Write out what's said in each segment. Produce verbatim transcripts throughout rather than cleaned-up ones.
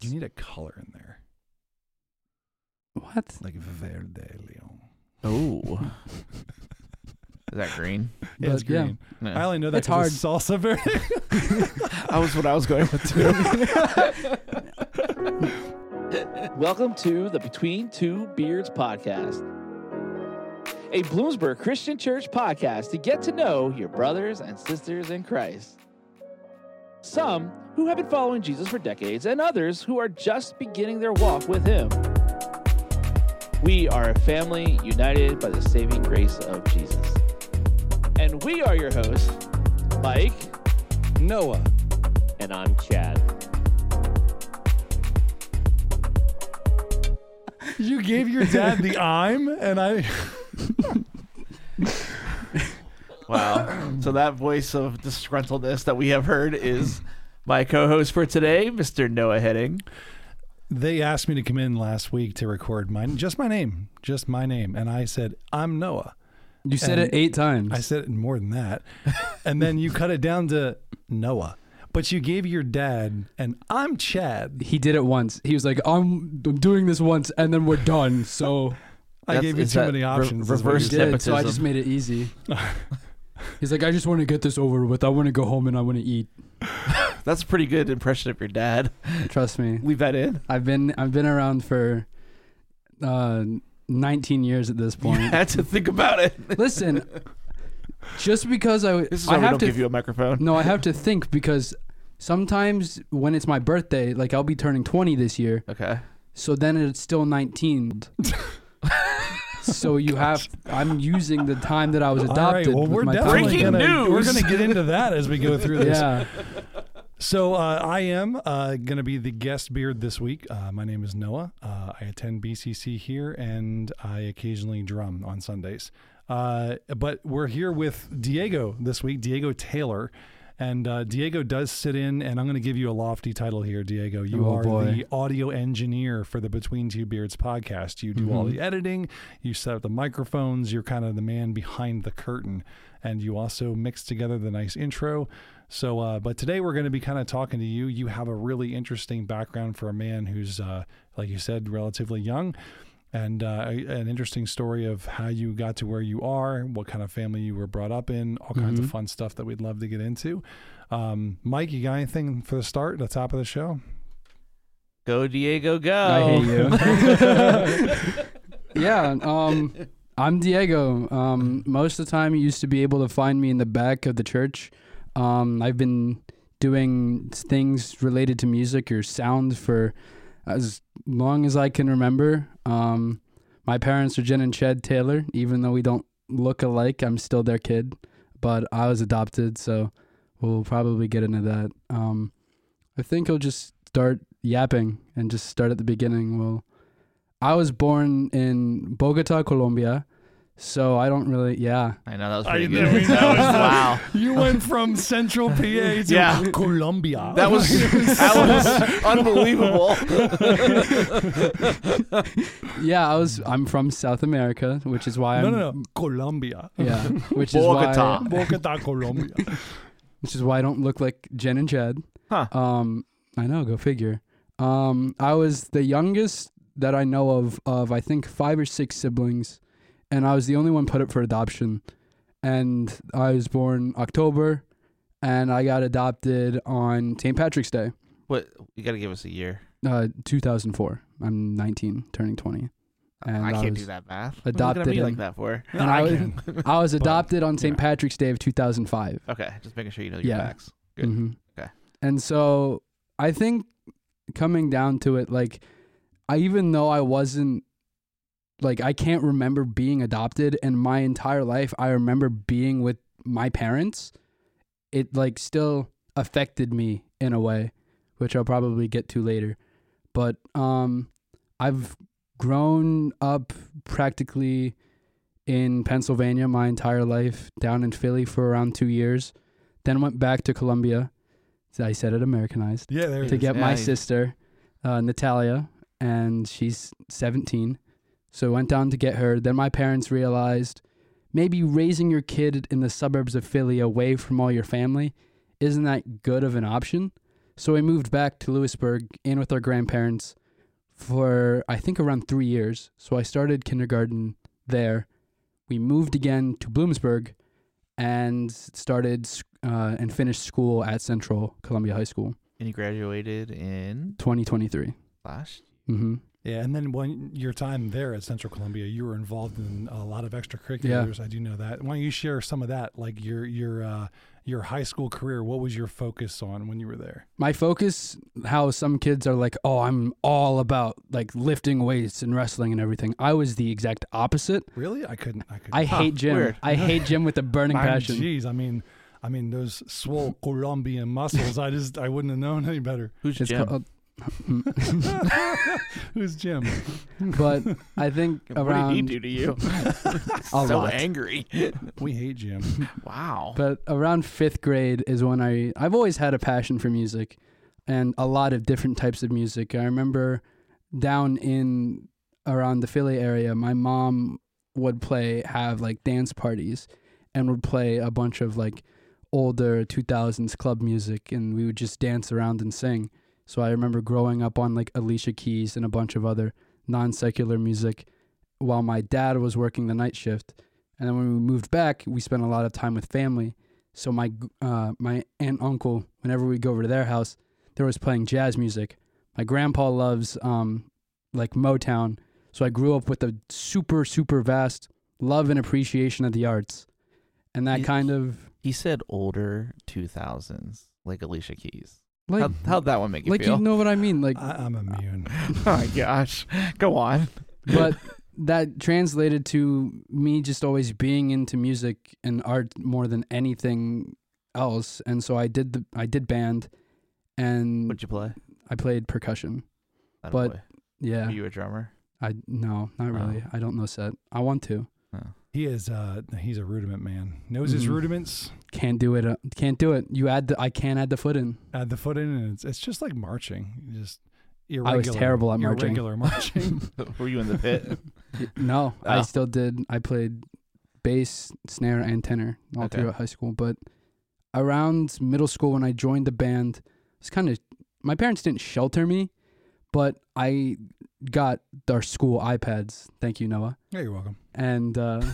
You need a color in there. What? Like Verde Leon. Oh. Is that green? Yeah, it's But, yeah. green. No. I only know that It's 'cause hard. it's salsa verde. That was what I was going with too. Welcome to the Between Two Beards podcast, a Bloomsburg Christian Church podcast to get to know your brothers and sisters in Christ. Some who have been following Jesus for decades, and others who are just beginning their walk with Him. We are a family united by the saving grace of Jesus. And we are your hosts, Mike, Noah. And I'm Chad. You gave your dad the I'm, and I... Wow. So that voice of disgruntledness that we have heard is my co-host for today, Mister Noah Heading. They asked me to come in last week to record mine, just my name, just my name. And I said, I'm Noah. You said And it eight times. I said it more than that. And then you cut it down to Noah. But you gave your dad, and I'm Chad. he did it once. He was like, I'm, I'm doing this once, and then we're done. So I That's- gave you is too that many re- options. is what reverse you he said. did. So I just nepotism. made it easy. He's like, I just want to get this over with. I want to go home and I want to eat. That's a pretty good impression of your dad. Trust me. Leave that in. I've been I've been around for uh, nineteen years at this You point. had to think about it. Listen, just because I This is I why we have don't to give you a microphone. no, I have to think because sometimes when it's my birthday, like I'll be turning twenty this year, Okay. so then it's still nineteen. So you have I'm using the time that I was All adopted. right, well, with we're my definitely Breaking gonna, news. We're going to get into that as we go through this. Yeah. So uh, I am uh, going to be the guest beard this week. Uh, my name is Noah. Uh, I attend B C C here, and I occasionally drum on Sundays. Uh, but we're here with Diego this week, Diego Taylor. And uh, Diego does sit in, and I'm going to give you a lofty title here, Diego. You Oh, are boy. the audio engineer for the Between Two Beards podcast. You do all Mhm. the editing, you set up the microphones, you're kind of the man behind the curtain, and you also mix together the nice intro. So, uh, but today we're going to be kind of talking to you. You have a really interesting background for a man who's, uh, like you said, relatively young. And uh, an interesting story of how you got to where you are, what kind of family you were brought up in, all kinds of Mhm. fun stuff that we'd love to get into. Um, Mike, you got anything for the start, the top of the show? Go, Diego, go. I hate you. Yeah, um, I'm Diego. Um, most of the time, you used to be able to find me in the back of the church. Um, I've been doing things related to music or sound for as long as I can remember. Um, my parents are Jen and Chad Taylor. Even though we don't look alike, I'm still their kid. But I was adopted, so we'll probably get into that. Um, I think I'll just start yapping and just start at the beginning. Well, I was born in Bogota, Colombia, so I don't really, yeah. I know, that was I pretty know, good. that was the- Wow. You went from Central P A to Yeah. Colombia. That was that was unbelievable. Yeah, I was, I'm from South America, which is why no, I'm, no, no, Colombia. yeah, which is Bogota. why, Bogota, Colombia. which is why I don't look like Jen and Chad. Huh. Um, I know, go figure. Um, I was the youngest that I know of, of I think five or six siblings, and I was the only one put up for adoption. And I was born October, and I got adopted on Saint Patrick's Day, What? You got to give us a year. uh, two thousand four. I'm nineteen, turning twenty. And I I can't was do that math. adopted What are you looking at me in- like that for? And I, was, can. I was adopted on Saint yeah. Patrick's Day of two thousand five. Okay, just making sure you know your Yeah. facts. Good. Mhm. Okay. And so I think coming down to it, like, I even though I wasn't, like, I can't remember being adopted, and my entire life I remember being with my parents, it, like, still affected me in a way, which I'll probably get to later. But um, I've grown up practically in Pennsylvania my entire life, down in Philly for around two years, then went back to Colombia. I said it Americanized. Yeah, there it To is. get Yeah, my you- sister, uh, Natalia, and she's seventeen. So I went down to get her. Then my parents realized maybe raising your kid in the suburbs of Philly away from all your family isn't that good of an option. So we moved back to Lewisburg in with our grandparents for, I think, around three years. So I started kindergarten there. We moved again to Bloomsburg and started uh, and finished school at Central Columbia High School. And you graduated in twenty twenty-three. last Mm-hmm. Yeah, and then when your time there at Central Columbia, you were involved in a lot of extracurriculars. Yeah. I do know that. Why don't you share some of that, like your your uh, your high school career? What was your focus on when you were there? My focus, how some kids are like, oh, I'm all about like lifting weights and wrestling and everything. I was the exact opposite. Really? I couldn't. I couldn't. I huh, hate gym. Weird. I hate gym with a burning passion. Jeez, I mean, I mean those swole Colombian muscles. I just I wouldn't have known any better. Who's it's Jim? Called, Who's Jim? But I think what around. What did he do to you? a so lot. angry. We hate Jim. Wow. But around fifth grade is when I I've always had a passion for music, and a lot of different types of music. I remember down in around the Philly area, my mom would play have like dance parties, and would play a bunch of like older two thousands club music, and we would just dance around and sing. So I remember growing up on like Alicia Keys and a bunch of other non-secular music while my dad was working the night shift. And then when we moved back, we spent a lot of time with family. So my uh, my aunt and uncle, whenever we go over to their house, they was playing jazz music. My grandpa loves um, like Motown. So I grew up with a super, super vast love and appreciation of the arts. And that He- kind of... He said older two thousands, like Alicia Keys. Like, How, how'd that one make you like feel? you know what I mean? Like, I, I'm immune. Oh my gosh. Go on. but that translated to me just always being into music and art more than anything else. And so I did the I did band, and What'd you play? I played percussion. Atta But- boy. Yeah, Were you a drummer? I no, not really. Oh. I don't know set. I want to. He is. Uh, he's a rudiment man. Knows his Mhm. rudiments. Can't do it. Uh, can't do it. You add the. I can't add the foot in. Add the foot in, and it's it's just like marching. You just irregular. I was terrible at marching. Irregular marching. Were you in the pit? No, I Oh. still did. I played bass, snare, and tenor all Okay. throughout high school. But around middle school, when I joined the band, it's kind of my parents didn't shelter me, but I got our school iPads. Thank you, Noah. Yeah, you're welcome. And uh,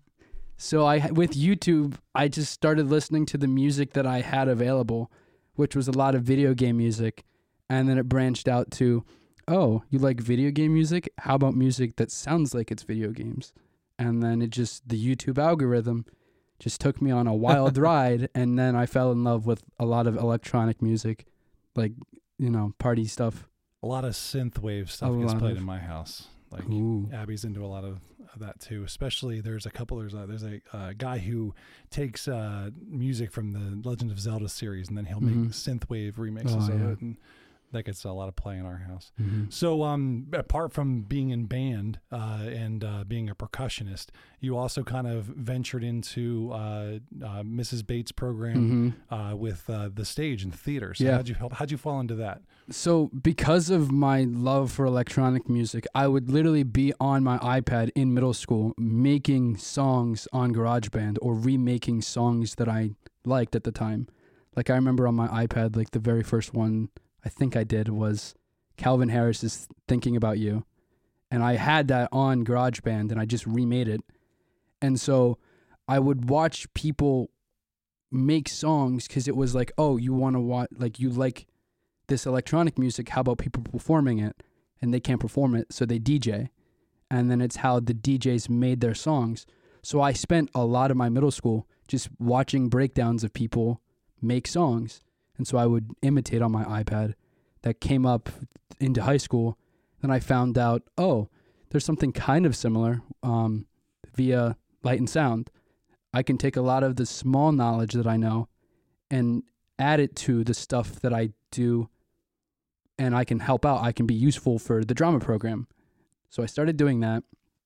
so I, with YouTube, I just started listening to the music that I had available, which was a lot of video game music. And then it branched out to, oh, you like video game music? How about music that sounds like it's video games? And then it just, the YouTube algorithm just took me on a wild ride. And then I fell in love with a lot of electronic music, like, you know, party stuff. A lot of synthwave stuff A gets lot played of- in my house. Like Ooh. Abby's into a lot of, of that too. Especially there's a couple. There's a, there's a uh, guy who takes uh, music from the Legend of Zelda series, and then he'll Mhm. make synthwave remixes Oh, of yeah. it, and that gets a lot of play in our house. Mhm. So, um, apart from being in band uh, and uh, being a percussionist, you also kind of ventured into uh, uh, Missus Bates' program Mhm. uh, with uh, the stage and theater. So Yeah. how'd you help? How'd you fall into that? So because of my love for electronic music, I would literally be on my iPad in middle school making songs on GarageBand or remaking songs that I liked at the time. Like I remember on my iPad, like the very first one I think I did was Calvin Harris's Thinking About You. And I had that on GarageBand and I just remade it. And so I would watch people make songs because it was like, oh, you want to watch, like you like this electronic music, how about people performing it? And they can't perform it, so they D J. And then it's how the D Js made their songs. So I spent a lot of my middle school just watching breakdowns of people make songs. And so I would imitate on my iPad. That came up into high school. Then I found out, oh, there's something kind of similar um, via Light and Sound. I can take a lot of the small knowledge that I know and add it to the stuff that I do, and I can help out. I can be useful for the drama program. So I started doing that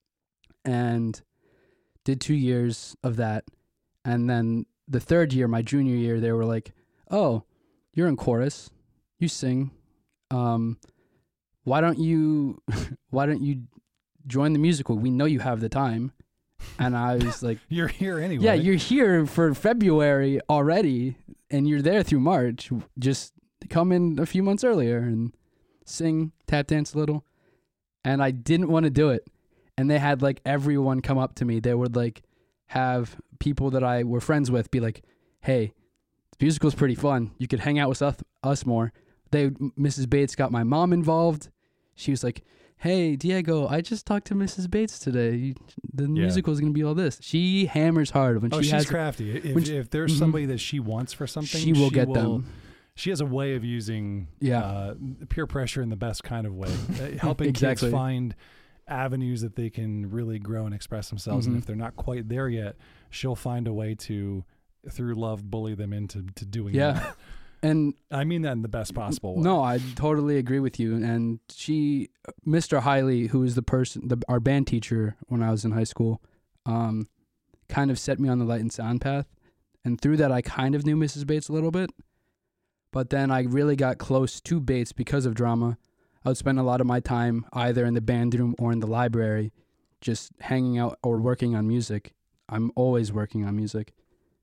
and did two years of that. And then the third year, my junior year, they were like, oh, you're in chorus. You sing. Um, why don't you, why don't you join the musical? We know you have the time. And I was like, You're here anyway. yeah, you're here for February already, and you're there through March. Just come in a few months earlier and sing, tap dance a little. And I didn't want to do it. And they had like everyone come up to me. They would like have people that I were friends with be like, hey, the musical's pretty fun. You could hang out with us, us more. They, Missus Bates got my mom involved. She was like, hey, Diego, I just talked to Missus Bates today. The Yeah. musical is going to be all this. She hammers hard when Oh, she she's has crafty. If, when she- if there's Mhm. somebody that she wants for something, she will get them. She has a way of using Yeah. uh, peer pressure in the best kind of way, uh, helping Exactly. kids find avenues that they can really grow and express themselves. Mhm. And if they're not quite there yet, she'll find a way to, through love, bully them into to doing Yeah. that. And I mean that in the best possible way. no, I totally agree with you. And she, Mister Hiley, who is the person, the, our band teacher when I was in high school, um, kind of set me on the light and sound path. And through that, I kind of knew Missus Bates a little bit. But then I really got close to Bates because of drama. I would spend a lot of my time either in the band room or in the library, just hanging out or working on music. I'm always working on music.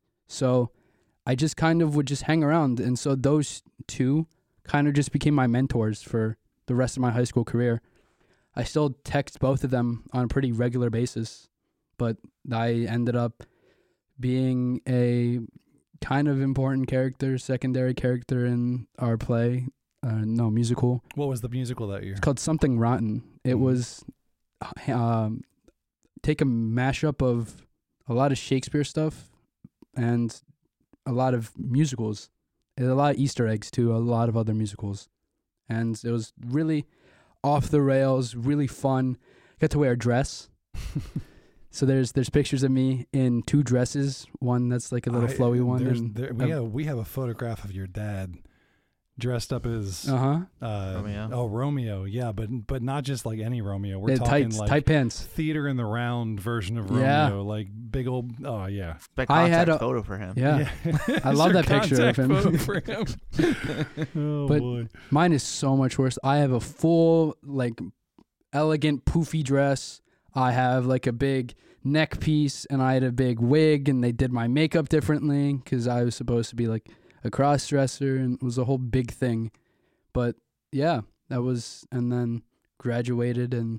So I just kind of would just hang around. And so those two kind of just became my mentors for the rest of my high school career. I still text both of them on a pretty regular basis, but I ended up being a kind of important character, secondary character in our play, uh, no, musical. What was the musical that year? It's called Something Rotten. It Mhm. was um, take a mashup of a lot of Shakespeare stuff and a lot of musicals. And a lot of Easter eggs to a lot of other musicals. And it was really off the rails, really fun. Got to wear a dress. So there's there's pictures of me in two dresses. One that's like a little I- flowy one. there's- And, there- we, have, we have a photograph of your dad dressed up as uh-huh. uh, Romeo. Oh, Romeo, yeah, but but not just like any Romeo. We're Yeah, talking tights, like tight pants. theater in the round version of Yeah. Romeo, like big old. Oh yeah, That I had contact a- photo for him. Yeah. I It's love your that picture of contact him. photo for him. oh But- boy. Mine is so much worse. I have a full, like, elegant, poofy dress. I have, like, a big neck piece, and I had a big wig, and they did my makeup differently because I was supposed to be, like, a cross-dresser, and it was a whole big thing. But, yeah, that was, and then graduated, and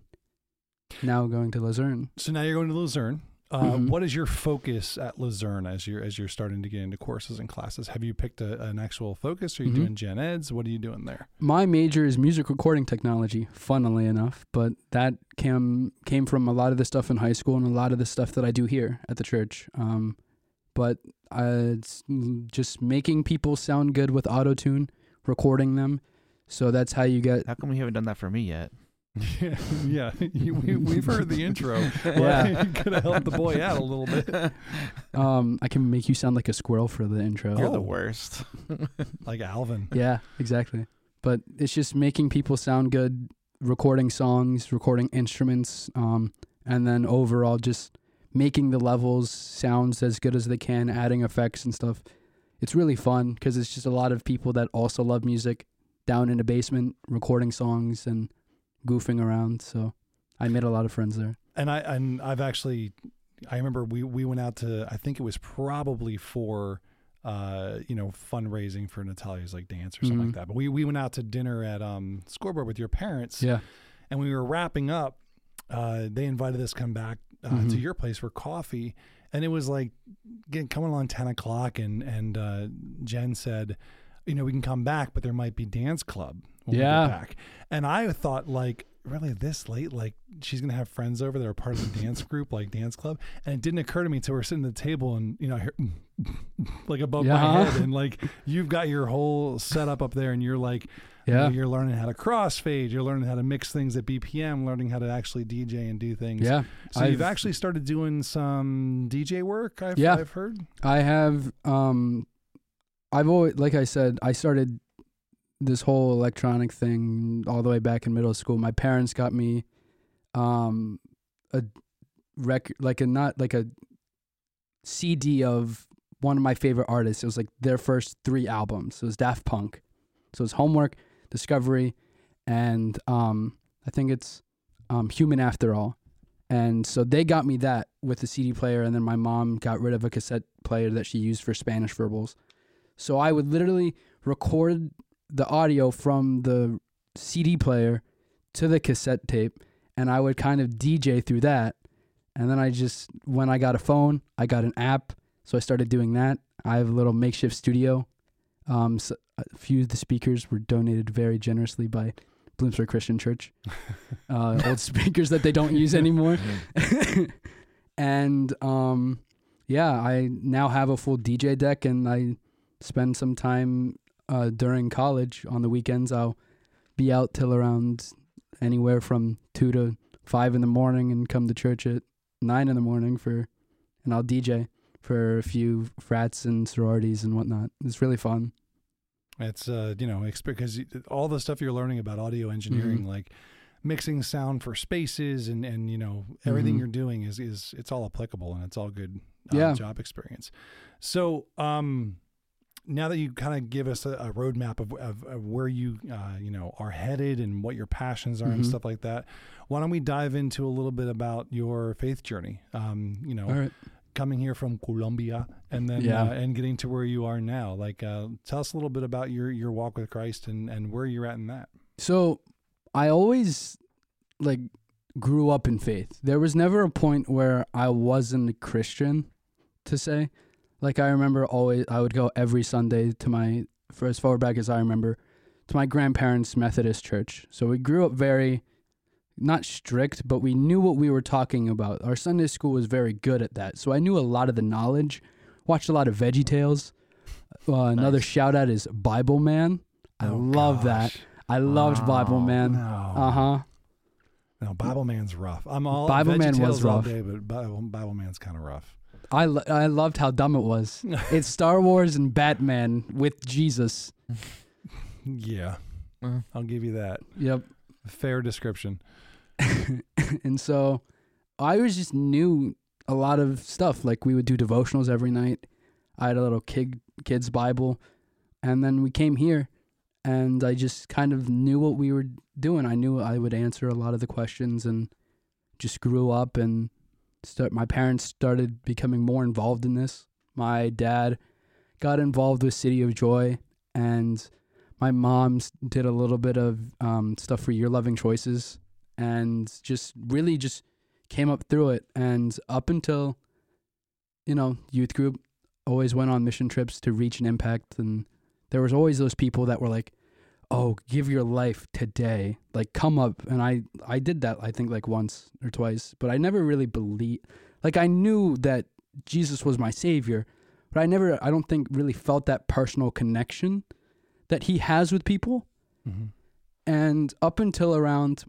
now going to Luzerne. So now you're going to Luzerne. Uh, Mhm. What is your focus at Luzerne as you're as you're starting to get into courses and classes? Have you picked a, an actual focus? Are you Mhm. doing gen eds? What are you doing there? My major is music recording technology, funnily enough, but that came came from a lot of the stuff in high school and a lot of the stuff that I do here at the church. Um, but uh, it's just making people sound good with auto-tune, recording them. So that's how you get. How come you haven't done that for me yet? Yeah, yeah. You, we, we've heard the intro. Yeah. You could have helped the boy out a little bit. Um, I can make you sound like a squirrel for the intro. You're Oh. the worst. Like Alvin. Yeah, exactly. But it's just making people sound good, recording songs, recording instruments, um, and then overall just making the levels sounds as good as they can, adding effects and stuff. It's really fun because it's just a lot of people that also love music down in the basement recording songs and goofing around. So I made a lot of friends there. And I and I've actually, I remember we we went out to, I think it was probably for, uh, you know, fundraising for Natalia's like dance or something Mhm. like that. But we we went out to dinner at um Scoreboard with your parents. Yeah. And we were wrapping up. Uh, they invited us to come back uh, Mhm. to your place for coffee, and it was like getting coming on ten o'clock, and and uh, Jen said, you know, we can come back, but there might be dance club when Yeah. we get back. And I thought, like, really this late, like she's gonna have friends over that are part of the dance group, like dance club. And it didn't occur to me until we're sitting at the table, and you know, I hear like above my Yeah. head, and like you've got your whole setup up there, and you're like, you Yeah. know, you're learning how to crossfade, you're learning how to mix things at B P M, learning how to actually D J and do things. Yeah. So you've I've- actually started doing some D J work, I've, Yeah. I've heard. I have, um, I've always, like I said, I started this whole electronic thing all the way back in middle school. My parents got me, um, a record, like a, not like a C D of one of my favorite artists. It was like their first three albums. It was Daft Punk. So it was Homework, Discovery, and, um, I think it's, um, Human After All. And so they got me that with the C D player, and then my mom got rid of a cassette player that she used for Spanish verbals. So I would literally record the audio from the C D player to the cassette tape, and I would kind of D J through that. And then I just, when I got a phone, I got an app, so I started doing that. I have a little makeshift studio. Um, so a few of the speakers were donated very generously by Bloomsburg Christian Church. Uh, old speakers that they don't use anymore. And um, yeah, I now have a full D J deck, and I spend some time uh, during college on the weekends. I'll be out till around anywhere from two to five in the morning, and come to church at nine in the morning for, and I'll D J for a few frats and sororities and whatnot. It's really fun. It's uh, you know, because all the stuff you're learning about audio engineering, mm-hmm. like mixing sound for spaces and, and you know, everything mm-hmm. you're doing is, is it's all applicable, and it's all good uh, yeah. job experience. So um, now that you kind of give us a, a roadmap of, of, of where you, uh, you know, are headed and what your passions are mm-hmm. and stuff like that, why don't we dive into a little bit about your faith journey? Um, you know, all right. coming here from Colombia and then yeah. uh, and getting to where you are now. Like, uh, tell us a little bit about your, your walk with Christ and, and where you're at in that. So I always like grew up in faith. There was never a point where I wasn't a Christian, to say. Like, I remember always, I would go every Sunday to my, for as far back as I remember, to my grandparents' Methodist church. So we grew up very, not strict, but we knew what we were talking about. Our Sunday school was very good at that. So I knew a lot of the knowledge, watched a lot of Veggie Tales. Uh, nice. Another shout out is Bible Man. I oh, love gosh. that. I loved oh, Bible Man. No. Uh-huh. No, Bible Man's rough. I'm all Bible Man was rough. All day, but Bible, Bible Man's kind of rough. I, lo- I loved how dumb it was. It's Star Wars and Batman with Jesus. Yeah. Uh, I'll give you that. Yep. Fair description. And so I was just knew a lot of stuff. Like, we would do devotionals every night. I had a little kid kids Bible. And then we came here, and I just kind of knew what we were doing. I knew I would answer a lot of the questions, and just grew up, and start, my parents started becoming more involved in this. My dad got involved with City of Joy, and my mom did a little bit of um, stuff for Your Loving Choices, and just really just came up through it. And up until, you know, youth group, always went on mission trips to reach and impact, and there was always those people that were like, oh, give your life today. Like, come up. And I, I did that, I think, like once or twice. But I never really believed. Like, I knew that Jesus was my savior. But I never, I don't think, really felt that personal connection that he has with people. Mm-hmm. And up until around,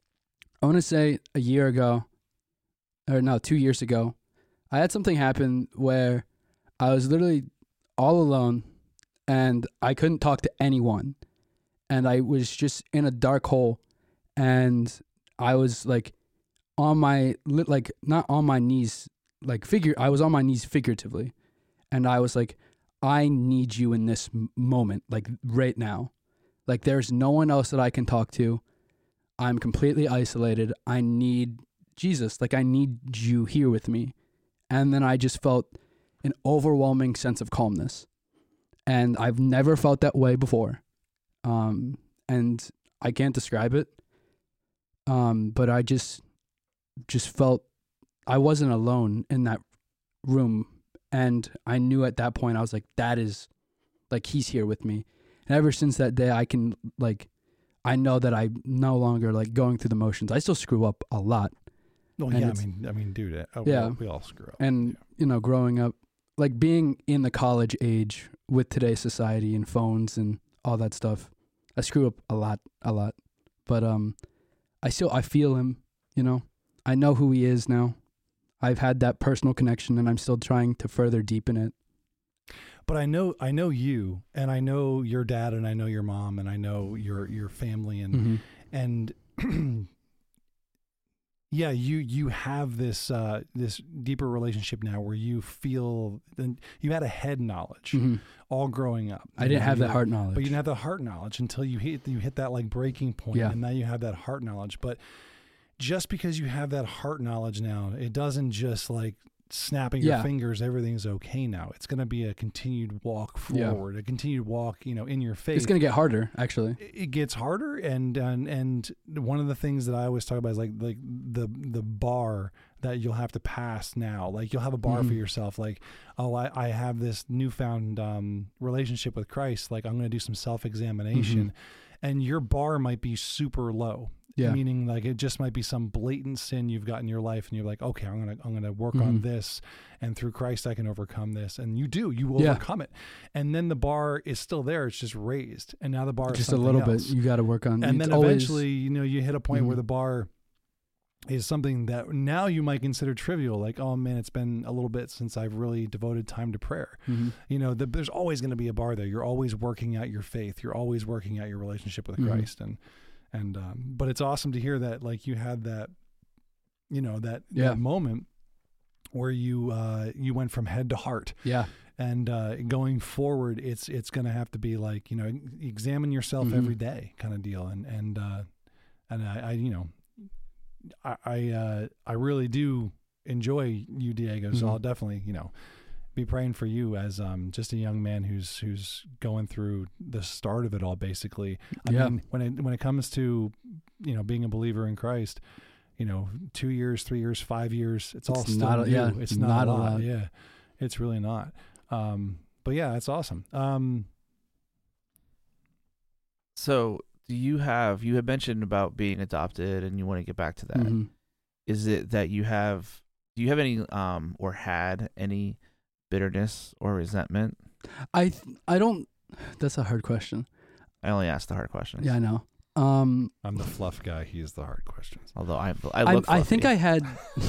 I want to say a year ago, or no, two years ago, I had something happen where I was literally all alone, and I couldn't talk to anyone. And I was just in a dark hole, and I was like on my, like not on my knees, like figure, I was on my knees figuratively. And I was like, I need you in this moment, like right now. Like, there's no one else that I can talk to. I'm completely isolated. I need Jesus. Like, I need you here with me. And then I just felt an overwhelming sense of calmness. And I've never felt that way before. Um, and I can't describe it. Um, but I just, just felt I wasn't alone in that room. And I knew at that point, I was like, that is, like, he's here with me. And ever since that day, I can, like, I know that I'm no longer, like, going through the motions. I still screw up a lot. Well, and yeah, I mean, I mean, dude, uh, yeah. we, all, we all screw up. And, yeah. you know, growing up, like, being in the college age with today's society and phones and all that stuff, I screw up a lot, a lot. But um, I still, I feel him, you know. I know who he is now. I've had that personal connection, and I'm still trying to further deepen it. But I know, I know you, and I know your dad, and I know your mom, and I know your your family, and mm-hmm. and yeah, you you have this uh, this deeper relationship now, where you feel you had a head knowledge mm-hmm. all growing up. I didn't have you, that heart knowledge, but you didn't have the heart knowledge until you hit you hit that like breaking point, yeah. and now you have that heart knowledge, but. Just because you have that heart knowledge now, it doesn't just like snapping your Yeah. fingers, everything's okay now. It's going to be a continued walk Yeah. forward, a continued walk, you know, in your faith. It's going to get harder, actually. It gets harder, and, and and one of the things that I always talk about is like like the the bar that you'll have to pass now. Like you'll have a bar Mhm. for yourself. Like, oh, I, I have this newfound um, relationship with Christ. Like I'm going to do some self-examination, Mm-hmm. and your bar might be super low. Yeah. Meaning like it just might be some blatant sin you've got in your life, and you're like, okay, I'm gonna I'm gonna work on Mhm. this, and through Christ I can overcome this, and you do, you will Yeah. overcome it, and then the bar is still there, it's just raised, and now the bar is Just a something little else. bit. You got to work on. And it's then always- eventually, you know, you hit a point where Mhm. the bar is something that now you might consider trivial, like, oh man, it's been a little bit since I've really devoted time to prayer. Mhm. You know, the, there's always going to be a bar there. You're always working out your faith. You're always working out your relationship with Mhm. Christ. And, and, um, but it's awesome to hear that, like, you had that, you know, that, Yeah. that moment where you, uh, you went from head to heart. Yeah. And uh, going forward, it's it's going to have to be like, you know, examine yourself Mhm. every day kind of deal. And and uh, and I, I, you know, I I, uh, I really do enjoy you, Diego. So Mhm. I'll definitely, you know, be praying for you as um, just a young man who's who's going through the start of it all. Basically, I Yeah. mean, when it when it comes to, you know, being a believer in Christ, you know, two years, three years, five years, it's, all It's still not a- new. yeah, it's not, not a a lot. lot. Yeah, it's really not. Um, but yeah, it's awesome. Um, So, do you have you had mentioned about being adopted, and you want to get back to that? Mhm. Is it that you have? Do you have any um or had any bitterness or resentment? I th- I don't. That's a hard question. I only asked the hard questions. Yeah, I know. Um, I'm the fluff guy. He's the hard questions. Although I I I, look I think fluffy. I had.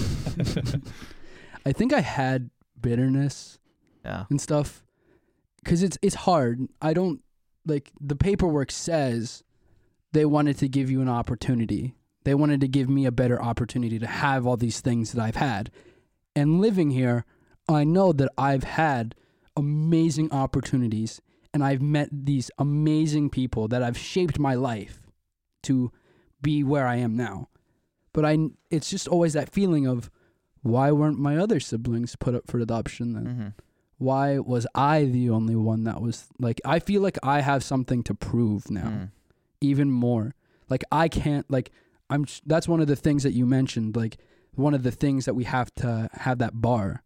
I think I had bitterness yeah. and stuff, because it's it's hard. I don't like the paperwork says they wanted to give you an opportunity. They wanted to give me a better opportunity to have all these things that I've had. And living here, I know that I've had amazing opportunities, and I've met these amazing people that have shaped my life to be where I am now. But I, it's just always that feeling of, why weren't my other siblings put up for adoption then? Mm-hmm. Why was I the only one that was like, I feel like I have something to prove now, Mm. even more. Like I can't, like, I'm, that's one of the things that you mentioned, like one of the things that we have to have that bar,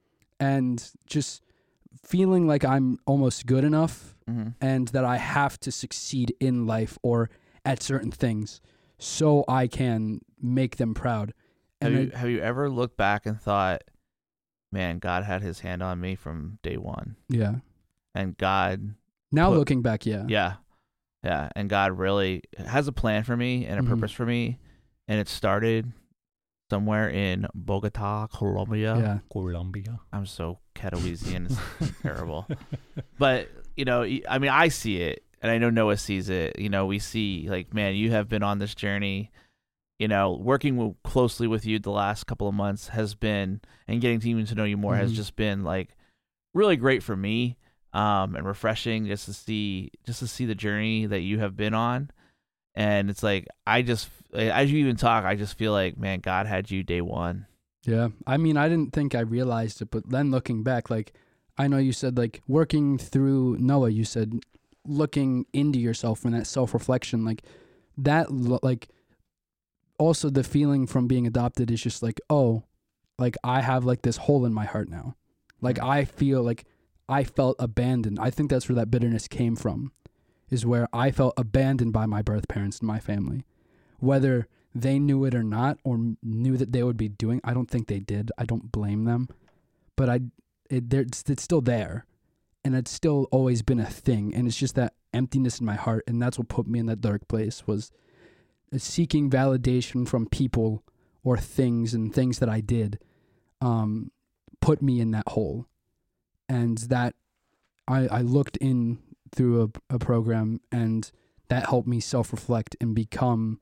and just feeling like I'm almost good enough Mm-hmm. and that I have to succeed in life or at certain things so I can make them proud. Have And you have you ever looked back and thought, man, God had His hand on me from day one, I, yeah. and God, Now Put- looking back, yeah. yeah, yeah, and God really has a plan for me and a Mhm. purpose for me, and it started somewhere in Bogota, Colombia. Yeah. Colombia. I'm so Cataweesian, it's terrible. But, you know, I mean, I see it, and I know Noah sees it. You know, we see, like, man, you have been on this journey. You know, working w- closely with you the last couple of months has been, and getting to even to know you more has Mhm. just been, like, really great for me, um, and refreshing just to see, just to see the journey that you have been on. And it's like, I just, as you even talk, I just feel like, man, God had you day one. Yeah. I mean, I didn't think I realized it, but then looking back, like, I know you said, like, working through Noah, you said looking into yourself and that self-reflection, like, that, lo- like, also the feeling from being adopted is just like, oh, like, I have, like, this hole in my heart now. Like, I feel like I felt abandoned. I think that's where that bitterness came from, is where I felt abandoned by my birth parents and my family. Whether they knew it or not, or m- knew that they would be doing, I don't think they did. I don't blame them. But I, it, there- it's, it's still there. And it's still always been a thing. And it's just that emptiness in my heart. And that's what put me in that dark place, was seeking validation from people or things, and things that I did um, put me in that hole. And that I, I looked in through a, a program, and that helped me self-reflect and become,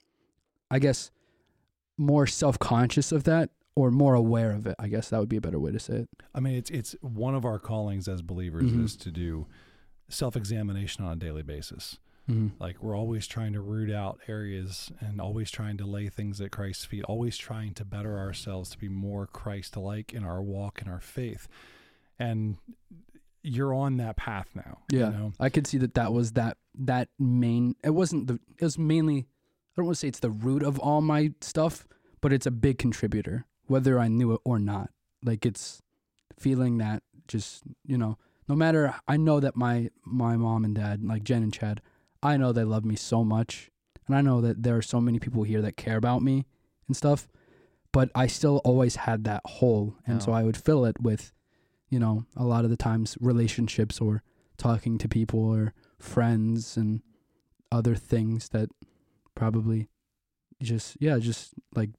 I guess, more self-conscious of that, or more aware of it. I guess that would be a better way to say it. I mean, it's it's one of our callings as believers Mhm. is to do self-examination on a daily basis. Mhm. Like we're always trying to root out areas and always trying to lay things at Christ's feet, always trying to better ourselves to be more Christ-like in our walk and our faith. And you're on that path now. Yeah, You know? I could see that that was that that main. It wasn't the. It was mainly. I don't want to say it's the root of all my stuff, but it's a big contributor, whether I knew it or not. Like it's feeling that just you know, no matter. I know that my my mom and dad, like Jen and Chad, I know they love me so much, and I know that there are so many people here that care about me and stuff. But I still always had that hole, and Yeah. so I would fill it with. You know, a lot of the times relationships or talking to people or friends and other things that probably just, yeah, just like,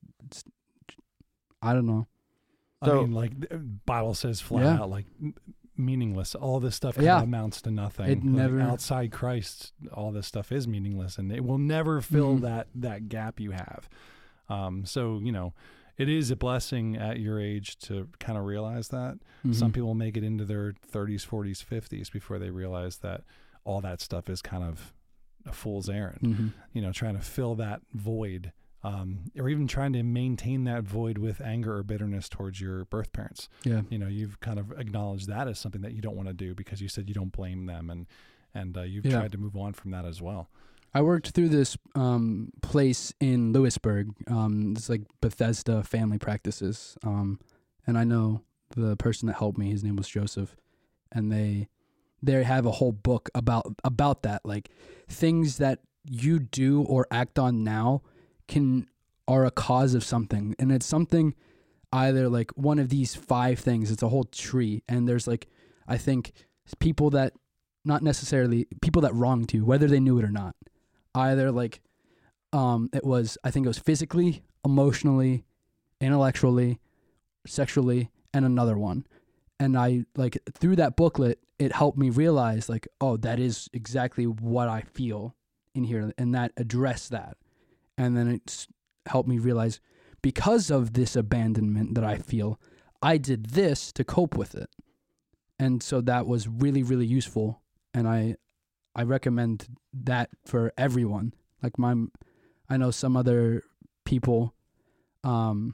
I don't know. So- I mean, like the Bible says flat Yeah. out, like m- meaningless. All this stuff kind Yeah. of amounts to nothing. It Like, never- outside Christ, all this stuff is meaningless, and it will never fill Mhm. that that gap you have. Um, so you know, it is a blessing at your age to kind of realize that. Some Mhm. people make it into their thirties, forties, fifties before they realize that all that stuff is kind of a fool's errand. Mhm. You know, trying to fill that void, um, or even trying to maintain that void with anger or bitterness towards your birth parents. Yeah. You know, you've kind of acknowledged that as something that you don't want to do because you said you don't blame them, and and uh, you've Yeah. tried to move on from that as well. I worked through this um, place in Lewisburg. Um, it's like Bethesda Family Practices. Um, and I know the person that helped me, his name was Joseph. And they they have a whole book about about that. Like things that you do or act on now can are a cause of something. And it's something either like one of these five things. It's a whole tree. And there's like, I think people that, not necessarily people that wronged you, whether they knew it or not. Either like, um, it was, I think it was physically, emotionally, intellectually, sexually, and another one. And I like through that booklet, it helped me realize like, oh, that is exactly what I feel in here. And that addressed that. And then it's helped me realize because of this abandonment that I feel, I did this to cope with it. And so that was really, really useful. And I, I recommend that for everyone. Like my, I know some other people, um,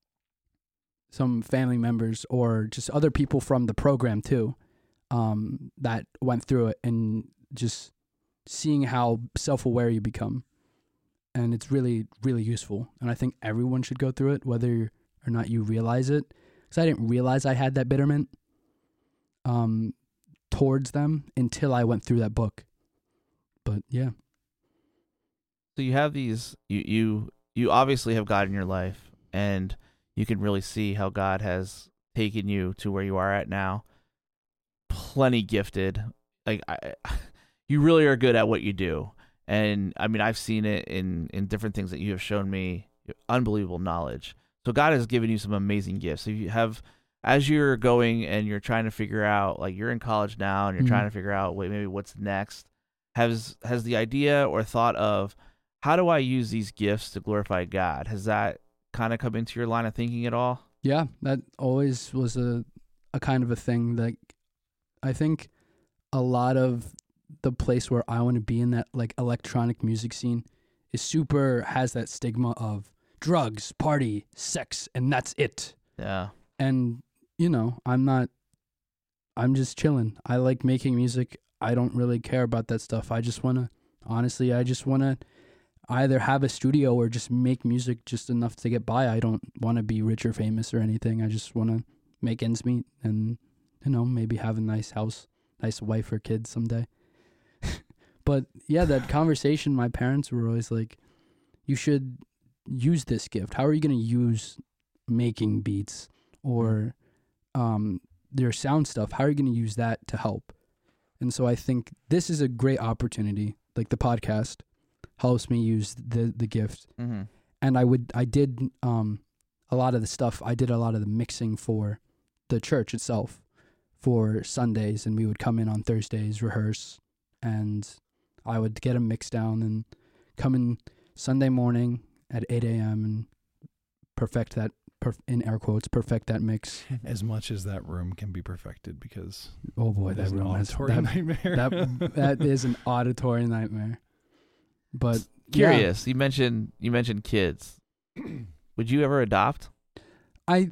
some family members or just other people from the program too, um, that went through it and just seeing how self-aware you become. And it's really, really useful. And I think everyone should go through it, whether or not you realize it. Because I didn't realize I had that bitterment um, towards them until I went through that book. But yeah. So you have these, you, you, you obviously have God in your life, and you can really see how God has taken you to where you are at now. Plenty gifted. Like I, you really are good at what you do. And I mean, I've seen it in, in different things that you have shown me, unbelievable knowledge. So God has given you some amazing gifts. So you have, as you're going and you're trying to figure out, like you're in college now and you're Mhm. trying to figure out, wait, maybe what's next. Has, has the idea or thought of how do I use these gifts to glorify God? Has that kind of come into your line of thinking at all? Yeah, that always was a, a kind of a thing that I think a lot of the place where I want to be in that like electronic music scene is super, has that stigma of drugs, party, sex, and that's it. Yeah. And, you know, I'm not, I'm just chilling. I like making music. I don't really care about that stuff. I just want to, honestly, I just want to either have a studio or just make music just enough to get by. I don't want to be rich or famous or anything. I just want to make ends meet and, you know, maybe have a nice house, nice wife or kids someday. But yeah, that conversation, my parents were always like, you should use this gift. How are you going to use making beats or um, your sound stuff? How are you going to use that to help? And so I think this is a great opportunity. Like the podcast helps me use the, the gift. Mm-hmm. And I would, I did um, a lot of the stuff. I did a lot of the mixing for the church itself for Sundays. And we would come in on Thursdays, rehearse, and I would get them mixed down and come in Sunday morning at eight a.m. and perfect that perf- in air quotes, perfect that mix. As much as that room can be perfected, because Oh boy, it that is an room has auditory that, nightmare. that that is an auditory nightmare. But yeah, Curious. You mentioned you mentioned kids. Would you ever adopt? I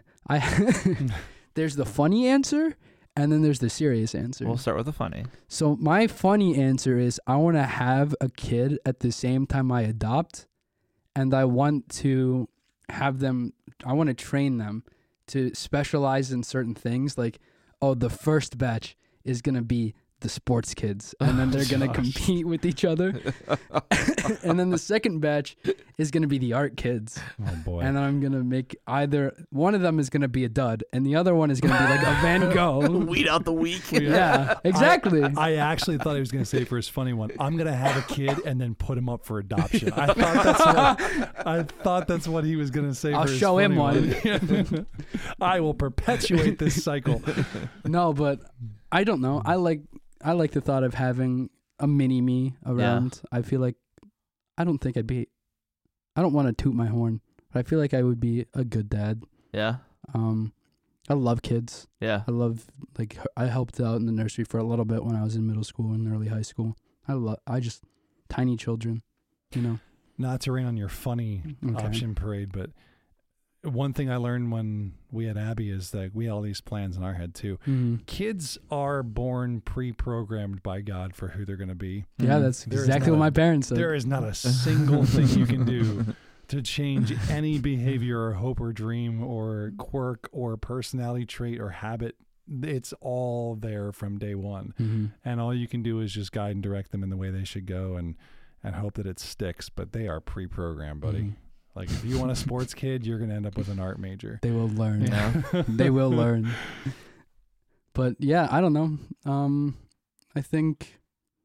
I there's the funny answer and then there's the serious answer. We'll start with the funny. So my funny answer is I want to have a kid at the same time I adopt, and I want to have them, I want to train them to specialize in certain things. Like, oh, the first batch is going to be the sports kids, and then they're going to Gosh. compete with each other. And then the second batch is going to be the art kids. Oh boy. And then I'm going to make either, one of them is going to be a dud, and the other one is going to be like a Van Gogh. Weed out the weak. Yeah, exactly. I actually thought he was going to say for his funny one, I'm going to have a kid and then put him up for adoption. I thought that's what, I thought that's what he was going to say. I'll for his show him funny one. I will perpetuate this cycle. No, but I don't know. I like I like the thought of having a mini me around. I feel like I don't think I'd be. I don't want to toot my horn, but I feel like I would be a good dad. Yeah. Um, I love kids. Yeah. I love like h- I helped out in the nursery for a little bit when I was in middle school and early high school. I love. I just tiny children, you know. Not to rain on your funny Okay. option parade, but one thing I learned when we had Abby is that we had all these plans in our head too. Mhm. Kids are born pre-programmed by God for who they're going to be. Yeah, that's There is exactly not what a- my parents said. There is not a single thing you can do to change any behavior or hope or dream or quirk or personality trait or habit. It's all there from day one. Mhm. And all you can do is just guide and direct them in the way they should go and, and hope that it sticks. But they are pre-programmed, buddy. Mhm. Like if you want a sports kid, you're going to end up with an art major. They will learn. Yeah. They will learn. But yeah, I don't know. Um, I think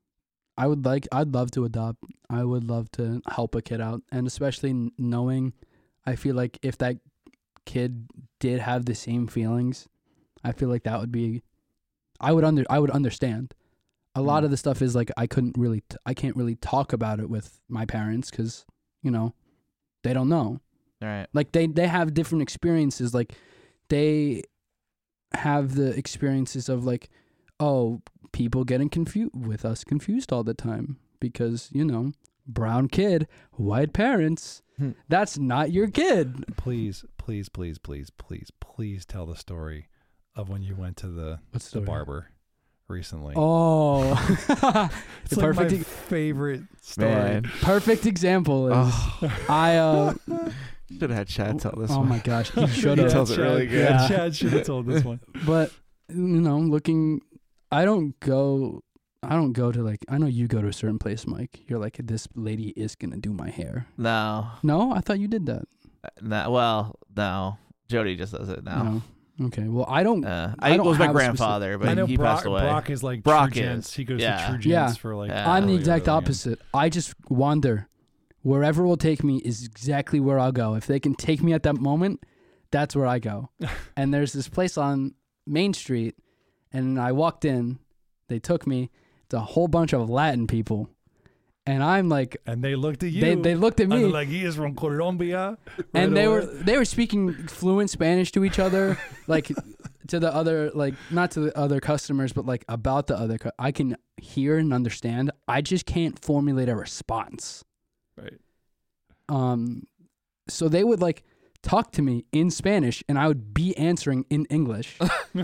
I would like, I'd love to adopt. I would love to help a kid out. And especially n- knowing, I feel like if that kid did have the same feelings, I feel like that would be, I would under, I would understand. A lot Mm. of the stuff is like, I couldn't really, t- I can't really talk about it with my parents because, you know, they don't know. All right. Like they they have different experiences. Like they have the experiences of like, oh, people getting confused with us confused all the time because, you know, brown kid, white parents. Hmm. That's not your kid. Please, please, please, please, please, please tell the story of when you went to the, What's the barber recently. Oh, it's the like perfect my e- favorite story. Man. perfect example is Oh, I uh should have had Chad tell this oh one. my gosh, he should He have. tells it Chad- really good. Yeah, Yeah. Chad should have told this one. But you know, looking, I don't go. I don't go to like. I know you go to a certain place, Mike. You're like, this lady is gonna do my hair. No. No, I thought you did that. No. Well, no. Jody just does it now. No. Okay. Well, I don't. Uh, I I, it don't was my have a grandfather, I but know he Brock, passed away. Brock is like Brock True is. Gents. He goes Yeah. to True Gents Yeah. for like. Yeah. I'm the early, exact early on. opposite. I just wander. Wherever will take me is exactly where I'll go. If they can take me at that moment, that's where I go. And there's this place on Main Street, and I walked in. They took me. It's a whole bunch of Latin people, and I'm like, And they looked at you. they they looked at and me. they're like, he is from Colombia. and Right they away. were they were speaking fluent Spanish to each other, like to the other, like not to the other customers, but like about the other. Cu- I can hear and understand. I just can't formulate a response. Right. Um, so they would like talk to me in Spanish, and I would be answering in English.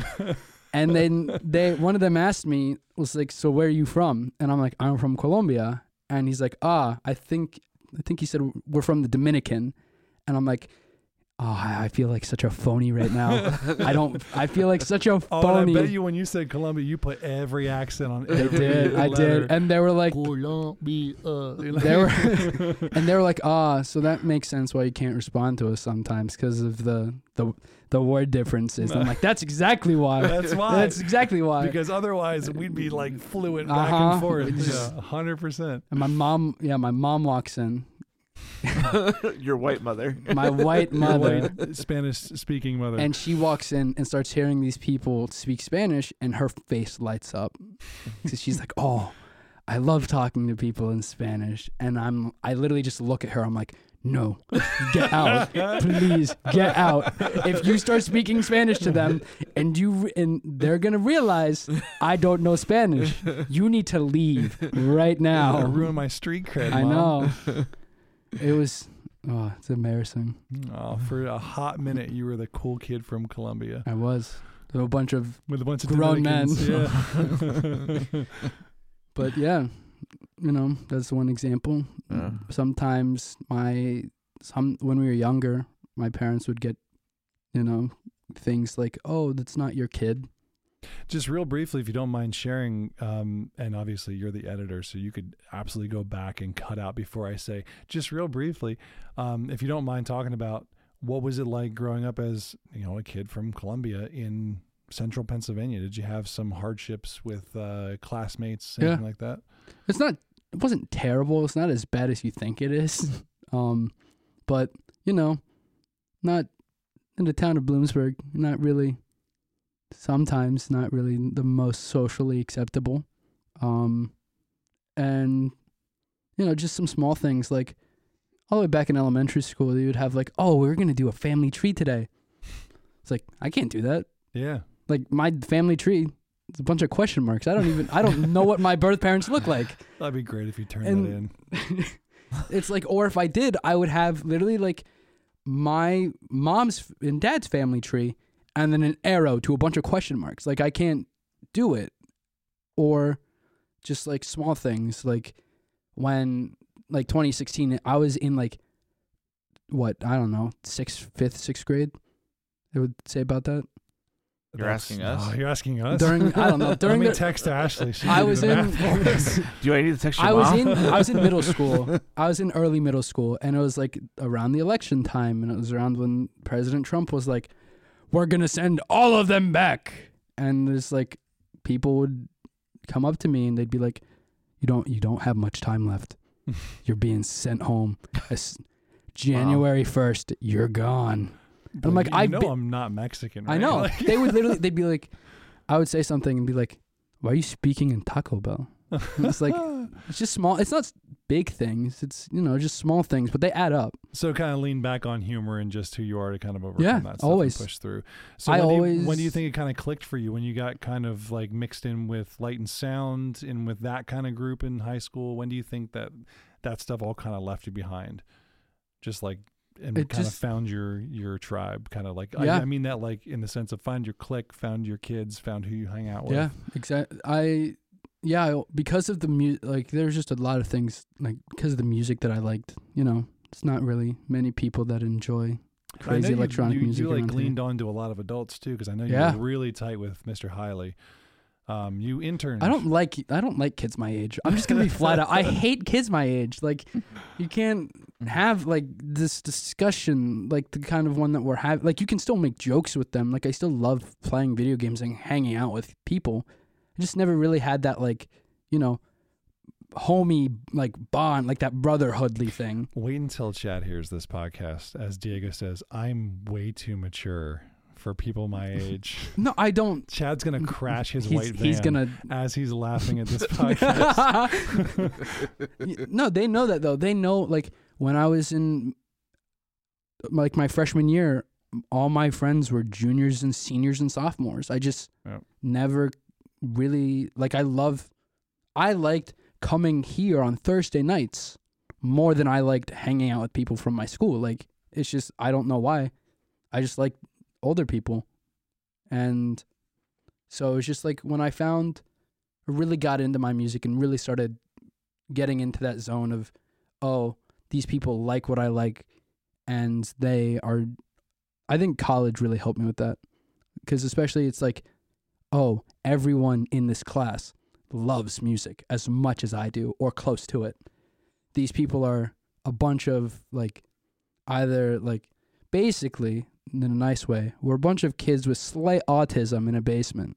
And then they one of them asked me, was like, "So where are you from?" And I'm like, "I'm from Colombia." And he's like, "Ah, I think I think he said we're from the Dominican." And I'm like, "Oh, I I feel like such a phony right now. I don't. I feel like such a Oh, phony." and I bet you when you said Colombia, you put every accent on I every did. I letter. did. And they were like, Colombia. they were, and they were like, "Ah, so that makes sense why you can't respond to us sometimes because of the the the word differences." I'm like, "That's exactly why. That's why. That's exactly why." Because otherwise we'd be like fluent back Uh-huh. and forth. It's just- Yeah, one hundred percent. And my mom, yeah, my mom walks in. Your white mother. My white mother. Spanish speaking mother. And she walks in and starts hearing these people speak Spanish, and her face lights up. So she's like, "Oh, I love talking to people in Spanish. And I'm, I literally just look at her. I'm like, no, get out, please get out. If you start speaking Spanish to them and you, and they're going to realize I don't know Spanish, you need to leave right now. Ruin my street cred, I Mom. know. It was, oh, it's embarrassing. Oh, for a hot minute, you were the cool kid from Colombia. I was. There were a bunch of With a bunch of grown men. Dominicans. Yeah. But yeah, you know, that's one example. Yeah. Sometimes my, some when we were younger, my parents would get, you know, things like, oh, that's not your kid. Just real briefly, if you don't mind sharing, um, and obviously you're the editor, so you could absolutely go back and cut out before I say, just real briefly, um, if you don't mind talking about what was it like growing up as, you know, a kid from Columbia in central Pennsylvania? Did you have some hardships with uh, classmates, anything Yeah. like that? It's not, it wasn't terrible. It's not as bad as you think it is. um, but, you know, not in the town of Bloomsburg, not really, sometimes not really the most socially acceptable. Um, and, you know, just some small things like all the way back in elementary school, you would have like, oh, we're going to do a family tree today. It's like, I can't do that. Yeah. Like my family tree, it's a bunch of question marks. I don't even, I don't know what my birth parents look like. That'd be great if you turned And- that in. It's like, or if I did, I would have literally like my mom's and dad's family tree and then an arrow to a bunch of question marks. Like I can't do it. Or just like small things. Like when like twenty sixteen, I was in like, what, I don't know, sixth, fifth, sixth grade. I would say about that. You're That's- asking us? Oh, you're asking us? During, I don't know, during Let me the, text Ashley. She I can do was the in, math for us. Do I need to text your I was mom? in I was in middle school. I was in early middle school, and it was like around the election time, and it was around when President Trump was like, "We're gonna send all of them back," and there's like people would come up to me and they'd be like, "You don't you don't have much time left. You're being sent home. As January first, you're gone." And I'm like, you I know be- I'm not Mexican, right? I know. Like- They would literally, they'd be like, I would say something and be like, "Why are you speaking in Taco Bell?" And it's like, it's just small. It's not big things. It's, you know, just small things, but they add up. So kind of lean back on humor and just who you are to kind of overcome Yeah, that stuff always. and push through. So I when, do you, always- when do you think it kind of clicked for you? When you got kind of like mixed in with light and sound and with that kind of group in high school? When do you think that that stuff all kind of left you behind? Just like, and It kind of just- found your your tribe, kind of like, Yeah. I, I mean that like in the sense of find your clique, found your kids, found who you hang out with. Yeah, exactly. I, yeah, I- because of the music, like there's just a lot of things, like because of the music that I liked, you know, it's not really many people that enjoy I crazy know you- electronic you, music You like around here. leaned on to a lot of adults too, because I know you Yeah. were really tight with Mister Hiley. Um, you interned. I don't like I don't like kids my age. I'm just gonna be flat out. I hate kids my age. Like, you can't have like this discussion, like the kind of one that we're having. Like, you can still make jokes with them. Like, I still love playing video games and hanging out with people. I just never really had that like, you know, homie like bond, like that brotherhoodly thing. Wait until Chad hears this podcast. As Diego says, I'm way too mature for people my age. No, I don't. Chad's gonna crash his He's, white van he's gonna. as he's laughing at this podcast. No, they know that though. They know, like, when I was in like my freshman year, all my friends were juniors and seniors and sophomores. I just Yep. never really like I love I liked coming here on Thursday nights more than I liked hanging out with people from my school. Like, it's just I don't know why. I just like older people. And so it's just like when I found I really got into my music and really started getting into that zone of, oh, these people like what I like, and they are, I think college really helped me with that. Because especially it's like, oh, everyone in this class loves music as much as I do, or close to it. These people are a bunch of like, either like, basically, in a nice way, we're a bunch of kids with slight autism in a basement.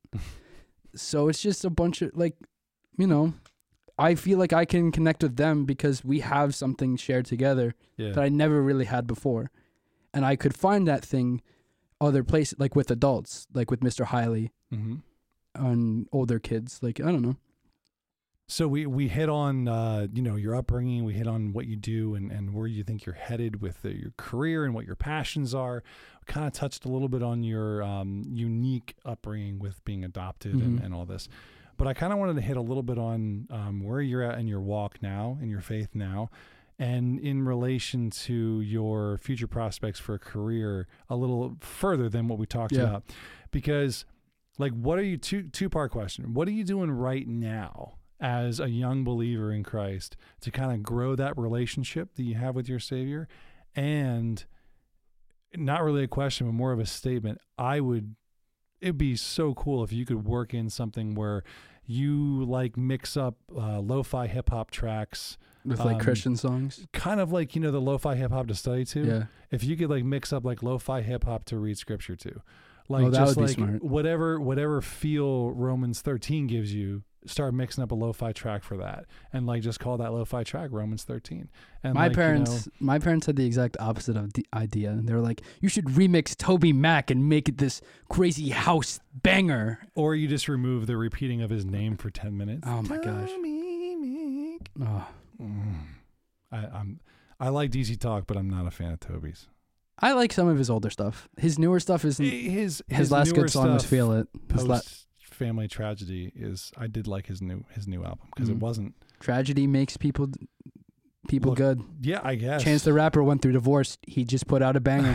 So it's just a bunch of like, you know, I feel like I can connect with them because we have something shared together Yeah. that I never really had before. And I could find that thing other places, like with adults, like with Mister Hiley Mm-hmm. and older kids. Like, I don't know. So we, we hit on, uh, you know, your upbringing, we hit on what you do and, and where you think you're headed with the, your career and what your passions are. We kind of touched a little bit on your um, unique upbringing with being adopted Mm-hmm. and, and all this. But I kind of wanted to hit a little bit on um, where you're at in your walk now, in your faith now, and in relation to your future prospects for a career a little further than what we talked Yeah. about. Because, like, what are you, two, two-part question, what are you doing right now as a young believer in Christ to kind of grow that relationship that you have with your Savior? And not really a question, but more of a statement. I would, it'd be so cool if you could work in something where you like mix up uh, lo-fi hip hop tracks With like um, Christian songs. kind of like, you know, the lo-fi hip hop to study to. Yeah. If you could like mix up like lo-fi hip hop to read scripture to, like Oh, that just would be like smart. whatever, whatever feel Romans thirteen gives you, start mixing up a lo-fi track for that. And like, just call that lo-fi track Romans thirteen. And My like, you parents, know, my parents had the exact opposite of the idea. They were like, "You should remix Toby Mac and make it this crazy house banger." or you just remove the repeating of his name for ten minutes. Oh my gosh. Tommy Mac. Oh. Mm. I, I'm, I like D C Talk, but I'm not a fan of Toby's. I like some of his older stuff. His newer stuff isn't. His His, his last newer good song was stuff, "Feel It." His la- Post Family Tragedy is, I did like his new his new album because Mhm. it wasn't. Tragedy makes people people Look, good. Yeah, I guess. Chance the Rapper went through divorce. He just put out a banger.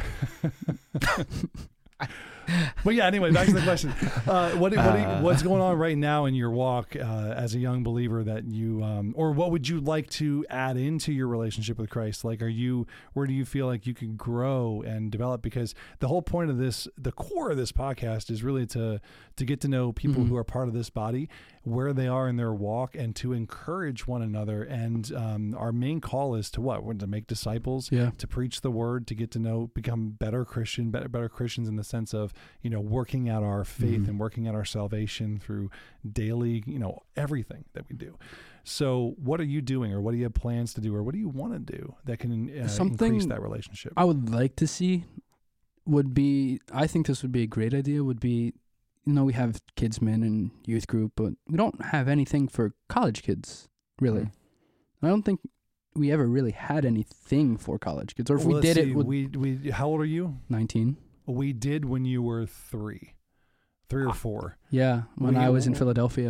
But yeah, anyway, back to the question. Uh, what, what Uh. what's going on right now in your walk uh, as a young believer that you, um, or what would you like to add into your relationship with Christ? Like, are you, where do you feel like you can grow and develop? Because the whole point of this, the core of this podcast is really to to get to know people Mhm. who are part of this body, where they are in their walk, and to encourage one another. And um, our main call is to what? We're to make disciples, Yeah. to preach the word, to get to know, become better Christian, better, better Christians in the sense of, you know, working out our faith Mhm. and working out our salvation through daily, you know, everything that we do. So what are you doing, or what do you have plans to do, or what do you want to do that can uh, Something increase that relationship? I would like to see would be, I think this would be a great idea, would be, you know, we have Kidsmen and youth group, but we don't have anything for college kids, really. Mhm. I don't think we ever really had anything for college kids. Or if Well, we let's did see, it with we, we, how old are you? nineteen. We did when you were three, three or four. Yeah, when We- I was in Philadelphia.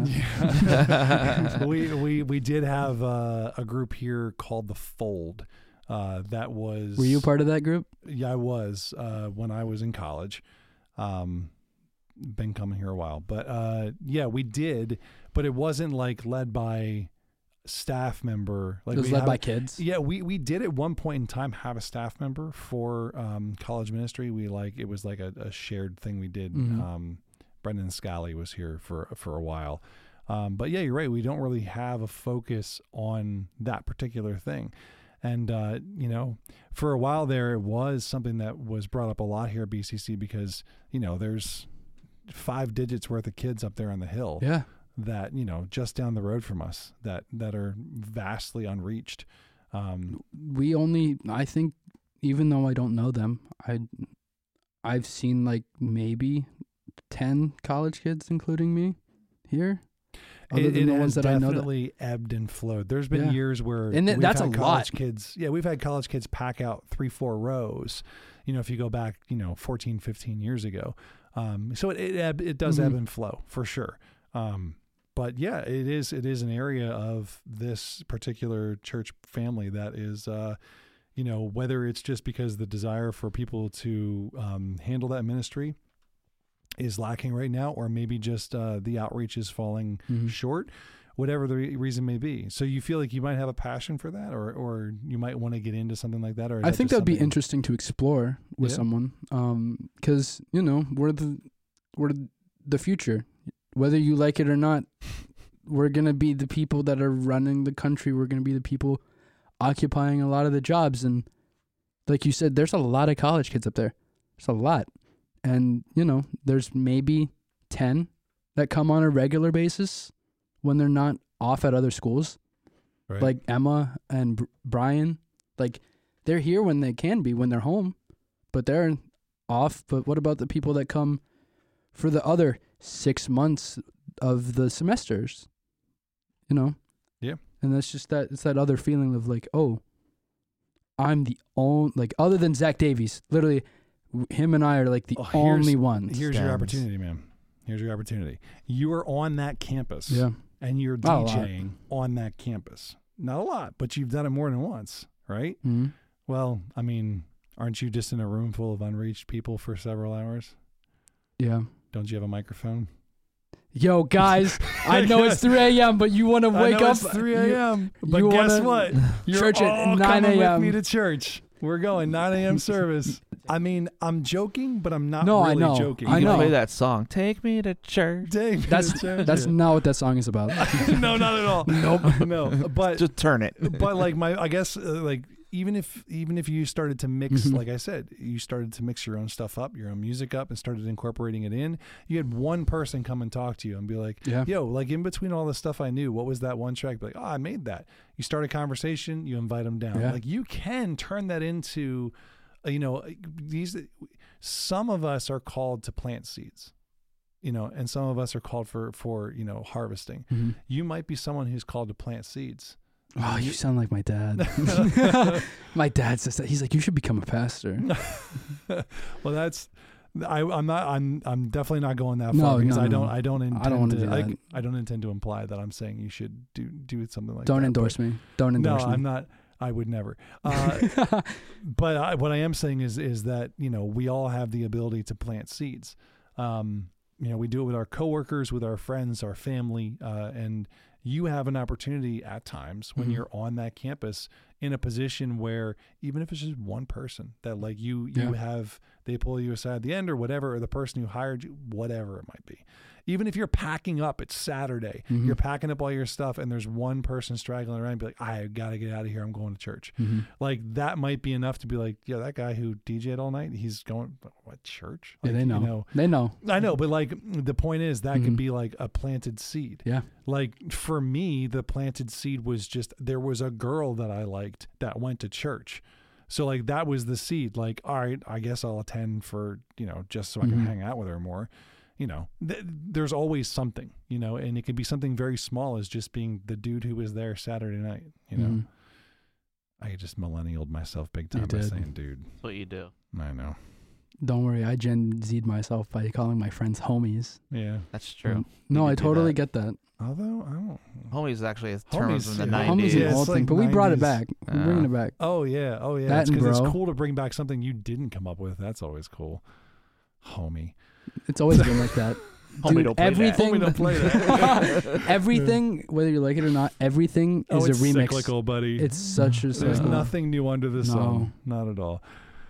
Yeah. we, we, we did have uh, a group here called The Fold. Uh, that was. Were you part of that group? Yeah, I was uh, when I was in college. Um, been coming here a while, but uh, yeah, we did. But it wasn't like led by staff member. Like It was we led have- by kids. Yeah, we we did at one point in time have a staff member for um, college ministry. We like it was like a, a shared thing we did. Mhm. Um, Brendan Scally was here for for a while. Um, but yeah, you're right. We don't really have a focus on that particular thing. And, uh, you know, for a while there, it was something that was brought up a lot here at B C C because, you know, there's five digits worth of kids up there on the hill Yeah. that, you know, just down the road from us that, that are vastly unreached. Um, We only, I think, even though I don't know them, I, I've seen like maybe ten college kids, including me, here. Other it than it the has ones that I know that, definitely ebbed and flowed. There's been Yeah. years where And th- we've that's had a college lot. kids. Yeah, we've had college kids pack out three, four rows. You know, if you go back, you know, fourteen, fifteen years ago. Um, so it it, ebb, it does ebb Mhm. and flow for sure. Um, but yeah, it is it is an area of this particular church family that is, uh, you know, whether it's just because the desire for people to um, handle that ministry is lacking right now, or maybe just uh, the outreach is falling Mhm. short, whatever the re- reason may be. So you feel like you might have a passion for that, or or you might want to get into something like that, or is I that think just that'd be something- interesting to explore with Yeah. someone, um, because you know we're the we're the future. Whether you like it or not, we're gonna be the people that are running the country. We're gonna be the people occupying a lot of the jobs, and like you said, there's a lot of college kids up there. There's a lot, and you know, there's maybe ten that come on a regular basis when they're not off at other schools. Right. Like Emma and Br- Brian, like they're here when they can be, when they're home, but they're off. But what about the people that come for the other six months of the semesters? You know, And that's just that, it's that other feeling of like, oh, I'm the only, like, other than Zach Davies, literally, w- him and I are like the Oh, here's- only ones. Here's your Stems. opportunity, man. Here's your opportunity. You are on that campus. Yeah. And you're Not a lot. DJing on that campus. Not a lot, but you've done it more than once, right? Mhm. Well, I mean, aren't you just in a room full of unreached people for several hours? Yeah. Don't you have a microphone? Yo, guys, I know it's three a.m., but you want to wake I know up. it's three you- a.m. But you guess wanna- what? You're Church at all nine coming with a.m.. me to church. We're going nine a.m. service. I mean, I'm joking, but I'm not No, I really know. joking. You I can know. play that song. Take me to church. Dang, That's that's not what that song is about. no, not at all. Nope, no. But Just turn it. but like my, I guess uh, like even if even if you started to mix, Mhm. like I said, you started to mix your own stuff up, your own music up, and started incorporating it in. You had one person come and talk to you and be like, Yeah. "Yo, like in between all the stuff I knew, what was that one track?" Be like, "Oh, I made that." You start a conversation, you invite them down. Yeah. Like you can turn that into, uh, you know, these. Some of us are called to plant seeds, you know, and some of us are called for for you know harvesting. Mhm. You might be someone who's called to plant seeds. Oh, you sound like my dad. My dad says that. He's like, you should become a pastor. Well, that's I, I'm not. I'm. I'm definitely not going that No, far because no, I don't. no. I don't intend I don't wanna to. do I, that. I don't intend to imply that I'm saying you should do do something like Don't that. endorse but- me. Don't endorse No, me. I'm not. I would never. Uh, but I, what I am saying is is that you know we all have the ability to plant seeds. Um, you know, we do it with our coworkers, with our friends, our family, uh, and you have an opportunity at times when Mhm. you're on that campus in a position where even if it's just one person that like you you Yeah. have they pull you aside at the end or whatever, or the person who hired you, whatever it might be. Even if you're packing up, it's Saturday, Mhm. you're packing up all your stuff and there's one person straggling around and be like, I gotta get out of here, I'm going to church. Mhm. Like that might be enough to be like, yeah, that guy who D J'd all night, he's going, what, church? Yeah, Like, they know. You know. They know. I know, but like the point is that could Mhm. be like a planted seed. Yeah. Like for me, the planted seed was just there was a girl that I liked that went to church. So like that was the seed. Like, all right, I guess I'll attend for, you know, just so I can Mhm. hang out with her more. You know, th- there's always something, you know, and it could be something very small as just being the dude who was there Saturday night, you know. Mhm. I just millennialed myself big You time by did. saying dude. That's what you do. I know. Don't worry. I Gen Z'd myself by calling my friends homies. Yeah. That's true. Um, No, You I could do totally that. get that. Although I don't Homies is actually a term Homies, from the yeah. Homies nineties. is Yeah, an it's old like thing, but we brought it nineties. back. We're bringing Uh, it back. Oh yeah, oh yeah. That It's and because it's bro. cool to bring back something you didn't come up with. That's always cool, homie. It's always been like that. Homie Dude, don't play that. everything, Homie don't play that. everything, whether you like it or not, everything Oh, is it's a remix. cyclical, buddy. It's such a There's cycle. nothing new under the sun. Not at all.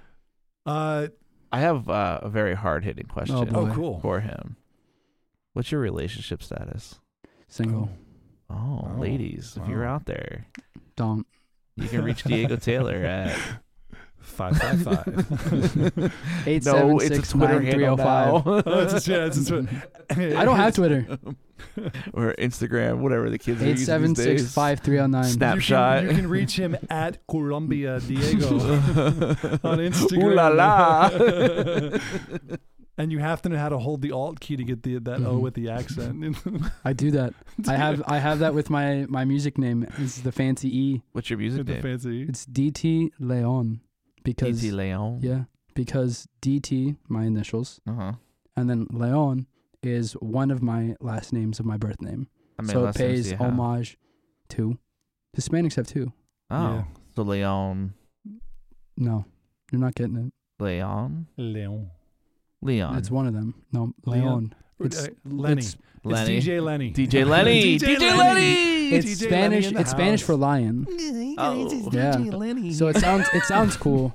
Uh I have uh, a very hard hitting question Oh, boy. oh, cool. for him. What's your relationship status? Single. Oh, Oh, ladies, if you're wow. out there, Don't. you can reach Diego Taylor at Five five five. Eight no, seven it's a six Twitter nine three zero handle five. now. Oh, it's a, yeah, it's a, I don't have Twitter. or Instagram, whatever the kids are Eight using seven these six days. five three zero nine. Snap. You Snapshot. can, you can reach him at Colombia Diego on Instagram. Ooh la la. And you have to know how to hold the Alt key to get the that O Mhm. with the accent. I do that. I have I have that with my my music name. It's the fancy E. What's your music With the name? fancy. It's D T Leon because D T Leon. yeah, because D T my initials Uh huh. and then Leon is one of my last names of my birth name. I mean, so it last names pays you have. homage to Hispanics have two. Oh, Yeah. so Leon, No, you're not getting it. Leon, Leon. Leon. It's one of them. No, Leon. Leon. It's Uh, Lenny. It's, Lenny. It's D J Lenny. D J Lenny. D J D J Lenny. Lenny. it's D J Spanish. Lenny in the It's Spanish house. for lion. Oh. Yeah. So it sounds it sounds cool.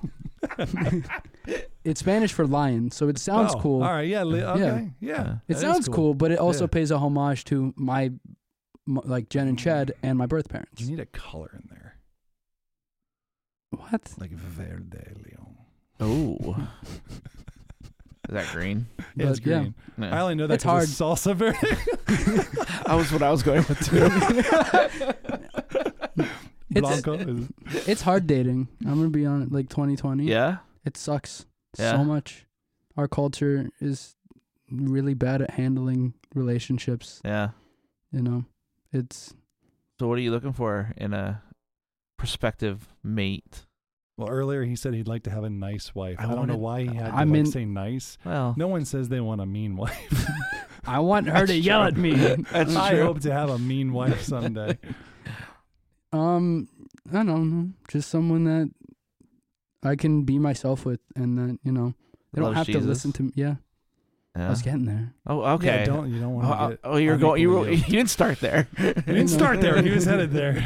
It's Spanish for lion, so it sounds Oh, cool. All right. Yeah. li- Okay. Yeah. Yeah. It that is sounds cool. but it also Yeah. pays a homage to my, m- like Jen and Chad and my birth parents. You need a color in there, What? like Verde Leon. Oh. Is that green? Yeah, it's But, yeah. green. No. I only know that It's 'cause it's salsa verde. That was what I was going with too. It's Blanco. is- it's hard dating. I'm gonna be on it. Like twenty twenty. Yeah. It sucks Yeah. so much. Our culture is really bad at handling relationships. Yeah. You know, it's So what are you looking for in a prospective mate? Well, earlier he said he'd like to have a nice wife. I I, don't wanted- know why he had to I'm like, in- say nice. Well, No one says they want a mean wife. I want her to yell at me. that's I true. hope to have a mean wife someday. Um, I don't know, just someone that I can be myself with, and that you know they don't Loves have Jesus. to listen to me. Yeah, I Yeah. was getting there. Oh, okay. Yeah, don't you don't want to Oh, get oh, you're going. You, unequally you yoked. didn't start there. He didn't start there. He was headed there.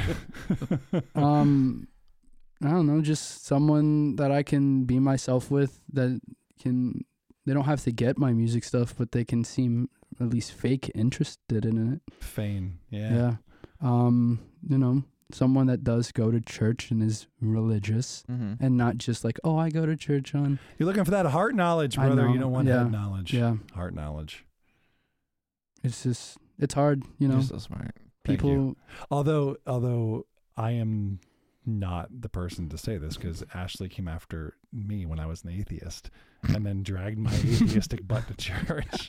Um, I don't know, just someone that I can be myself with. That can they don't have to get my music stuff, but they can seem at least fake interested in it. Fane. Yeah. Yeah. Um, you know, someone that does go to church and is religious hmm and not just like, oh, I go to church on. You're looking for that heart knowledge, I brother. know, You don't want yeah, head knowledge. Yeah. Heart knowledge. It's just, it's hard, you know. You're so smart. Thank People, you. Although, although I am not the person to say this because Ashley came after me when I was an atheist and then dragged my atheistic butt to church.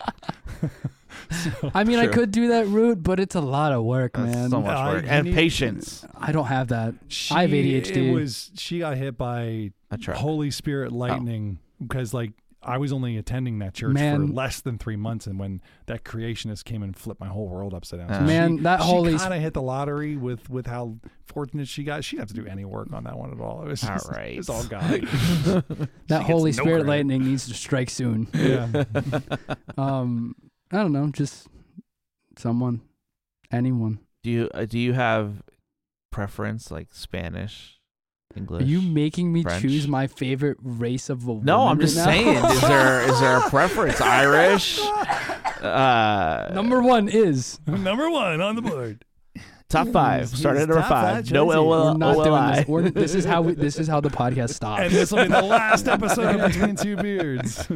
So- I mean, I True. could do that route, but it's a lot of work, That's man. so much Uh, work you and need- patience. I don't have that. She, I have A D H D. It was she got hit by A truck. Holy Spirit lightning because like I was only attending that church Man. for less than three months, and when that creationist came and flipped my whole world upside down, Uh. so Man, she, that she Holy kind of hit the lottery with with how fortunate she got. She didn't have to do any work on that one at all. It was All just, right. it was all God. That gets Holy no Spirit credit. lightning needs to strike soon. Yeah. Um, I don't know, just someone, anyone. Do you uh, do you have preference like Spanish, English? Are you making me French? choose my favorite race of a woman? No, I'm just right saying. now? Is there is there a preference? Irish. Uh, Number one is Number one on the board. top five. He's- Started he's at number top five. five No choices. L we're O not doing L this. We're, this is how we, this is how the podcast stops. And this will be the last episode of Between Two Beards.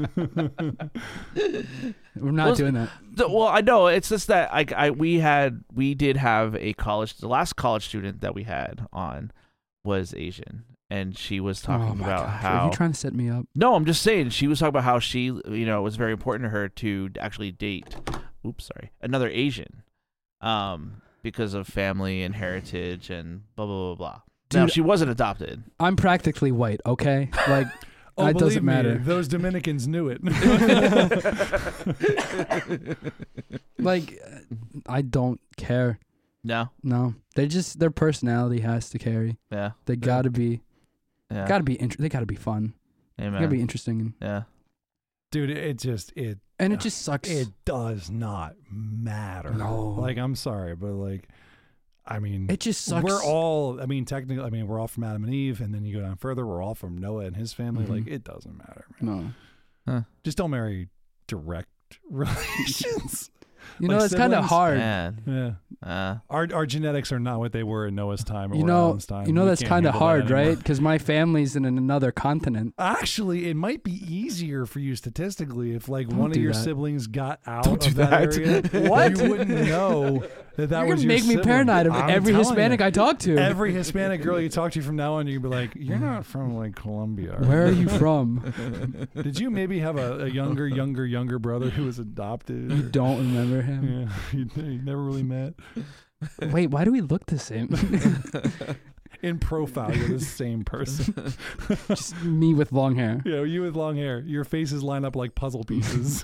We're not Well, doing that. Well, I know it's just that I, I we had we did have a college. The last college student that we had on was Asian, and she was talking oh my about gosh. how. Are you trying to set me up? No, I'm just saying she was talking about how she, you know, it was very important to her to actually date. Oops, sorry, another Asian, um, because of family and heritage and blah blah blah blah. Now Dude, she wasn't adopted. I'm practically white, okay? Like, Oh, it believe doesn't me, matter. those Dominicans knew it. like, uh, I don't care. No, No, they just their personality has to carry. yeah, They gotta be, yeah, gotta be. Int- they gotta be fun. They amen. gotta be interesting, Yeah, Dude, it just it and it just sucks. it does not matter. No. Like I'm sorry, but like I mean It just sucks. we're all I mean technically I mean we're all from Adam and Eve, and then you go down further, we're all from Noah and his family. Mhm. Like it doesn't matter, man. no. Just don't marry direct relations. You know, Like it's kind of siblings? hard. man. Yeah. Uh, Our our genetics are not what they were in Noah's time or You know, Adam's time. you know We that's can't kind of handle that hard, anymore. right? Because my family's in another continent. Actually, it might be easier for you statistically if, like, Don't one of do your that. siblings got out Don't of do that, that. area. What? You wouldn't know that that You're was gonna your make me sibling. paranoid of I'm every telling Hispanic you. I talk to. Every Hispanic girl you talk to from now on, you'd be like, "You're not from like Colombia. are Where are you? you from? Did you maybe have a, a younger, younger, younger brother who was adopted? You or- don't remember him? Yeah, you, you never really met. Wait, why do we look the same? In profile, you're the same person. Just me with long hair. You know, you with long hair. Your faces line up like puzzle pieces.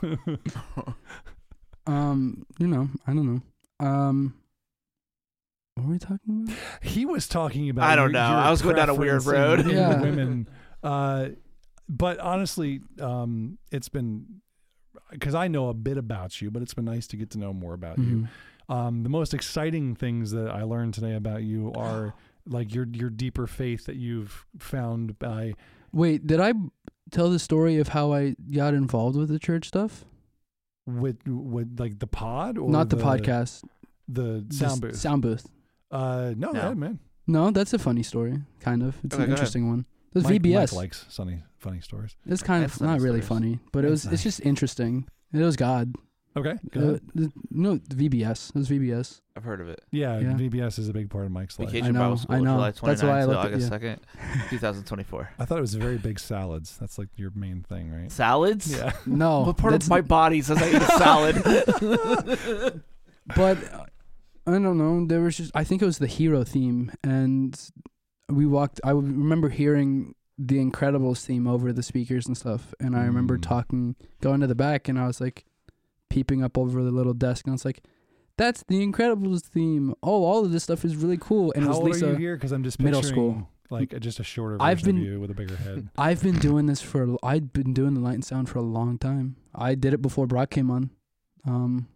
Um, you know, I don't know. Um, what were we talking about? He was talking about. I don't your- know. your I was going down a weird preference in- road. in Yeah. women. Uh, but honestly, um, it's been because I know a bit about you, but it's been nice to get to know more about you. Mhm. Um, the most exciting things that I learned today about you are like your your deeper faith that you've found by Wait, did I tell the story of how I got involved with the church stuff? with with like the pod or Not the, podcast. the the sound s- booth. Sound booth. Uh, no, No. yeah, man. No, that's a funny story. Kind of. It's Okay, an go ahead. interesting one. It was Mike, V B S. Mike likes funny funny stories. It's kind That's of not funny really stories. funny, but it was. That's It's just interesting. It was God. Okay, go Uh, ahead. the- no, the V B S. It was V B S. I've heard of it. Yeah, yeah. V B S is a big part of Mike's life. Vacation I know, Bible School, I know. July That's why I twenty-ninth to looked at- August yeah. second, twenty twenty-four. I thought it was very big salads. That's like your main thing, right? Salads? Yeah. No, What part that's- of my body says I eat a salad? But uh, I don't know. There was just I think it was the hero theme, and we walked. I would remember hearing the Incredibles theme over the speakers and stuff, and I remember Mm. talking, going to the back, and I was like, peeping up over the little desk, and I was like, "That's the Incredibles theme. Oh, all of this stuff is really cool." And How it was old Lisa. are you here? Because I'm just middle picturing, school. like a, just a shorter I've version been- of you with a bigger head. I've been doing this for. I've been doing the light and sound for a long time. I did it before Brock came on, um,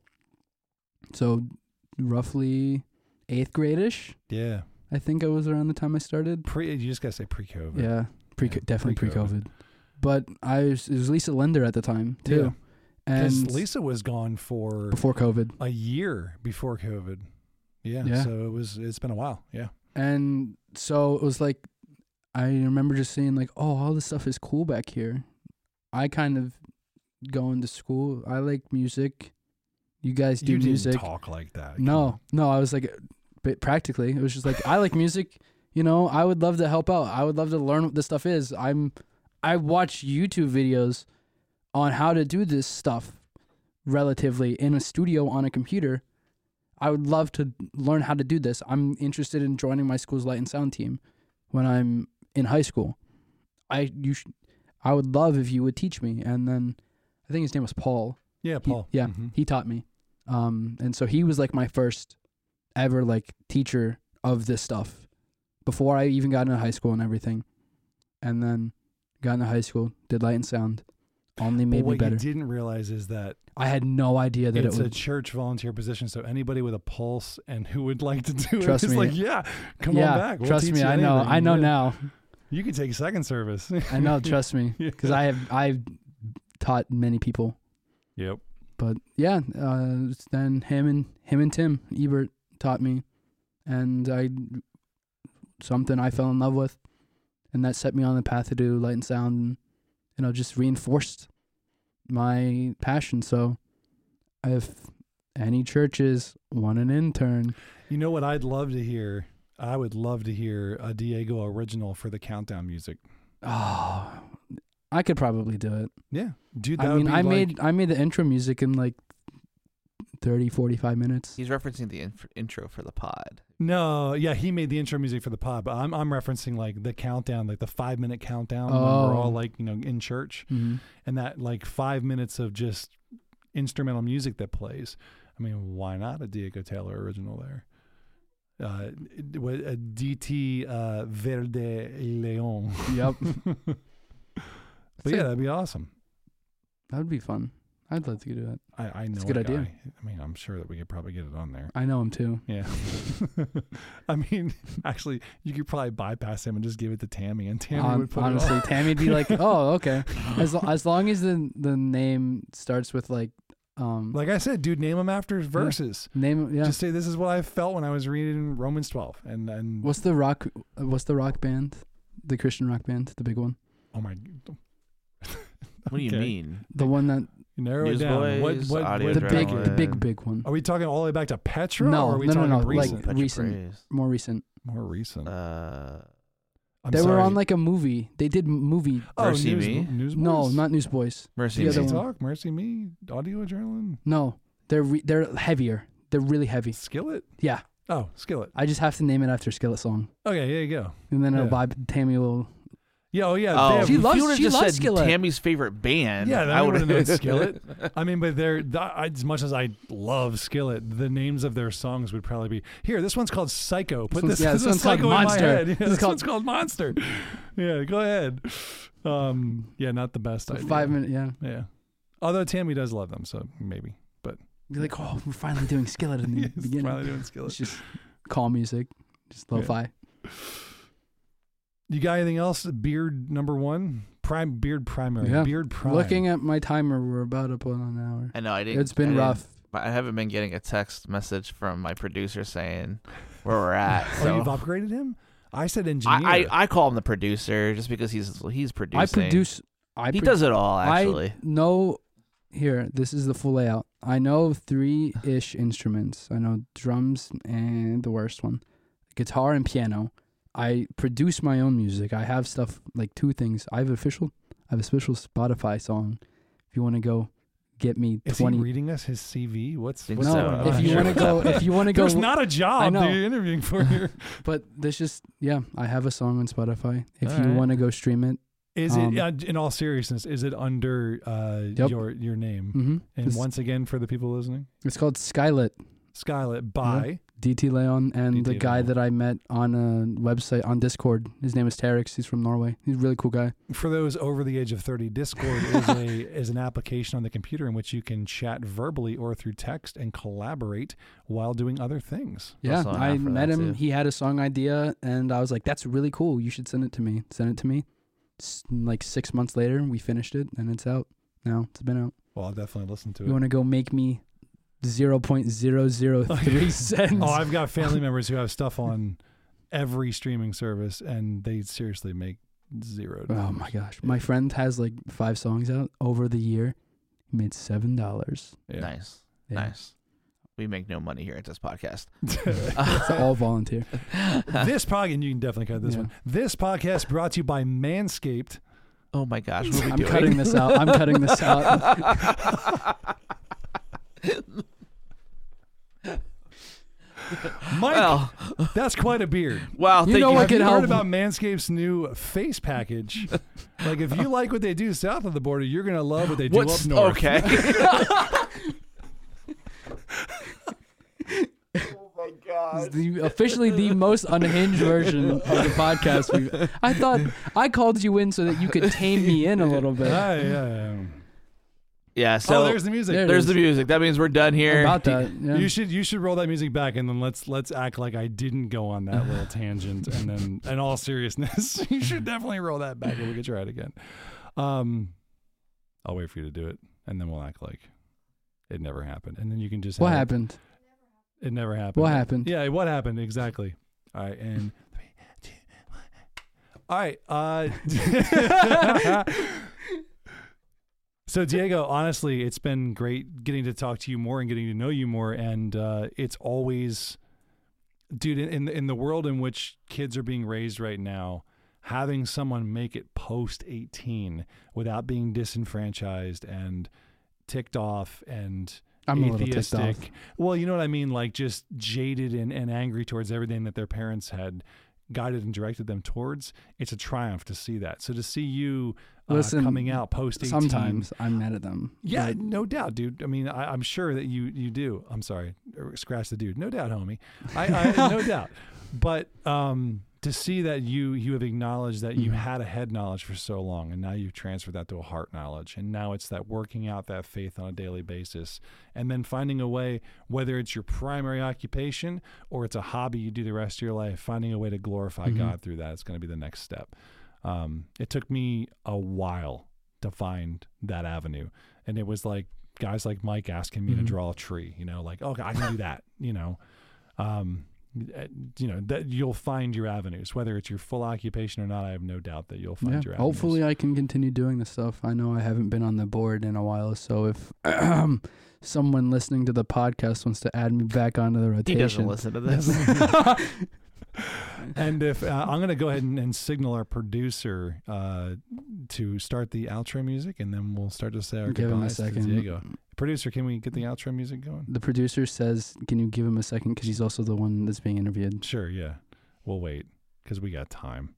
so roughly eighth grade-ish. Yeah, I think it was around the time I started. pre. You just gotta say pre-COVID. Yeah, pre Yeah, definitely pre-COVID. pre-COVID. But I was it was Lisa Linder at the time too, Because and Lisa was gone for before COVID. a year before COVID. Yeah, Yeah. so it was. It's been a while. Yeah. And so it was like, I remember just saying like, oh, all this stuff is cool back here. I kind of going to school. I like music. You guys do you music. didn't talk like that. Come No, on. no, I was like, but practically, it was just like, I like music. You know, I would love to help out. I would love to learn what this stuff is. I'm, I watch YouTube videos on how to do this stuff relatively in a studio on a computer. I would love to learn how to do this. I'm interested in joining my school's light and sound team when I'm in high school. I you sh- I would love if you would teach me. And then I think his name was Paul. Yeah, He- Paul. yeah, Mhm. he taught me. Um, and so he was like my first ever like teacher of this stuff before I even got into high school and everything. And then got into high school, did light and sound, only But made me what better. you didn't realize is that I had no idea that it's it a would. church volunteer position. So anybody with a pulse and who would like to do Trust it is me. like, yeah, come yeah, on back. We'll trust teach me, you I know. anything. I know Yeah. now. You can take second service. I know. Trust me, Yeah. because I have I've taught many people. Yep. But yeah, uh, then him and him and Tim Ebert taught me, and I something I fell in love with, and that set me on the path to do light and sound, and you know just reinforced my passion. So, if any churches want an intern, You know what I'd love to hear? I would love to hear a Diego original for the countdown music. oh, I could probably do it. Yeah. Dude, that I would mean, be I like, made I made the intro music in like thirty, forty-five minutes. He's referencing the inf- intro for the pod. No, yeah, he made the intro music for the pod, but I'm I'm referencing like the countdown, like the five minute countdown when we're Oh. all like, you know, in church, Mm-hmm. and that like five minutes of just instrumental music that plays. I mean, why not a Diego Taylor original there? Uh, it- what- a D T uh, Verde Leon. Yep. But yeah, that'd be awesome. That would be fun. I'd love to do that. I, I know It's a good idea. guy. I mean, I'm sure that we could probably get it on there. I know him too. Yeah. I mean, actually, you could probably bypass him and just give it to Tammy, and Tammy Hon- would put honestly, it on. Tammy'd be like, "Oh, okay." As lo- as long as the the name starts with like, um, Like I said, dude, name them after verses. name, yeah. Just say this is what I felt when I was reading Romans twelve, and and What's the rock? What's the rock band? The Christian rock band, the big one, oh my, What do you Okay. mean? the one that narrow it Newsboys, down. What what, Audio what the big, Adrenaline. the big, big one, are we talking all the way back to Petra? No, or are we no, no, talking no, like- recent? Petra recent. Praise. more recent. More recent. Uh, I'm they sorry. were on like a movie. They did m- movie. oh, Mercy News, Me? Newsboys? No, not Newsboys. Mercy The Easy other Me. one. Talk, Mercy Me, Audio Adrenaline, No, they're re- they're heavier. They're really heavy. Skillet. Yeah, Oh, Skillet. I just have to name it after Skillet song, Okay, there you go. and then it'll Yeah. buy Tammy will. Yeah, oh yeah. they Oh, have- She if loves- you would've she just loves said Skillet. Tammy's favorite band. Yeah, then I I would would have known Skillet. I mean, but they're th- I- as much as I love Skillet, the names of their songs would probably be here. This one's called Psycho. Put one's- this, yeah, this, this one's is called Psycho in my Monster. head. Yeah, This this is called- one's called Monster. Yeah, go ahead. Um, yeah, not the best idea. Five minute, yeah. Yeah, although Tammy does love them, so maybe. Be like, oh, we're finally doing Skillet in the Yes, beginning. finally doing It's Skillet. just calm music, just Yeah. lo-fi. You got anything else? Beard number one, prime beard primary, Yeah. beard prime. Looking at my timer, we're about up on an hour. I know. I didn't. It's been I didn't- rough. I haven't been getting a text message from my producer saying where we're at. Oh, So you've upgraded him. I said engineer. I, I I call him the producer just because he's he's producing. I produce. I He pro- does it all actually. I know. Here, this is the full layout. I know three-ish instruments. I know drums and the worst one, guitar and piano. I produce my own music. I have stuff like two things. I have official. I have a special Spotify song. If you want to go get me Is twenty. he reading us his C V? What's, Think what's no, so. going on if you here? want to go, if you want to go, There's not a I job know. that you're interviewing for here. but there's just yeah, I have a song on Spotify. If All you right. want to go stream it, Is Um, it, uh, in all seriousness, is it under uh, Yep. your your name? mm-hmm. And it's, once again, for the people listening, it's called Skylit. Skylit by D T Leon and D T the guy Leon. that I met on a website on Discord. His name is Terex. He's from Norway. He's a really cool guy. For those over the age of thirty, Discord is a is an application on the computer in which you can chat verbally or through text and collaborate while doing other things. Yeah, Also an I app for met that, him. too. He had a song idea, and I was like, "That's really cool. You should send it to me." Send it to me. S- like six months later, we finished it, and it's out now. It's been out. Well, I'll definitely listen to You it. want to go make me zero point zero zero three cents? Oh, I've got family members who have stuff on every streaming service, and they seriously make zero. Oh my gosh, my friend has like five songs out over the year. He made seven dollars. Yeah. Nice. Yeah. Nice. We make no money here at this podcast. It's all volunteer. This podcast, and you can definitely cut this Yeah. one. This podcast brought to you by Manscaped. Oh my gosh, what are we I'm doing? cutting this out. I'm cutting this out. Mike, Well, that's quite a beard. wow. You Thank know you. what Have could you help? heard about Manscaped's new face package? Like, if you like what they do south of the border, you're gonna love what they do What's up north. okay? It's the, officially the most unhinged version of the podcast. We've, I thought I called you in so that you could tame me in a little bit. Ah, yeah, yeah. Yeah. So oh, there's the music. There it there's is. the music. That means we're done here. About that, yeah. You should you should roll that music back, and then let's let's act like I didn't go on that little tangent. And then, in all seriousness, you should definitely roll that back, and we could try it again. Um, I'll wait for you to do it, and then we'll act like it never happened, and then you can just What have it- happened? It never happened. What happened? Yeah, what happened exactly? All right, and three, two, one. All right. Uh, so Diego, honestly, it's been great getting to talk to you more and getting to know you more, and uh, it's always, dude, in in the world in which kids are being raised right now, having someone make it post eighteen without being disenfranchised and ticked off and I'm a little ticked off. atheistic. Well, you know what I mean? Like just jaded and, and angry towards everything that their parents had guided and directed them towards. It's a triumph to see that. So to see you uh, Listen, coming out post eighteen. Sometimes I'm mad at them. Yeah, but no doubt, dude. I mean, I, I'm sure that you you do. I'm sorry. Er, Scratch the dude. No doubt, homie. I, I no doubt. But um, to see that you you have acknowledged that you Mhm. had a head knowledge for so long, and now you've transferred that to a heart knowledge, and now it's that working out that faith on a daily basis, and then finding a way, whether it's your primary occupation or it's a hobby you do the rest of your life, finding a way to glorify Mhm. God through that is going to be the next step. Um, it took me a while to find that avenue, and it was like guys like Mike asking me to Mhm. draw a tree. You know, like, okay, I can do that. You know. Um, uh, you know that you'll find your avenues, whether it's your full occupation or not. I have no doubt that you'll find yeah, your avenues. hopefully I can continue doing this stuff. I know I haven't been on the board in a while, so if someone listening to the podcast wants to add me back onto the He doesn't rotation, listen to this. And if uh, I'm going to go ahead and, and signal our producer uh, to start the outro music, and then we'll start to say our give him a goodbyes to second. Diego. Producer, can we get the outro music going? The producer says, "Can you give him a second? Because he's also the one that's being interviewed." Sure, yeah. We'll wait because we got time.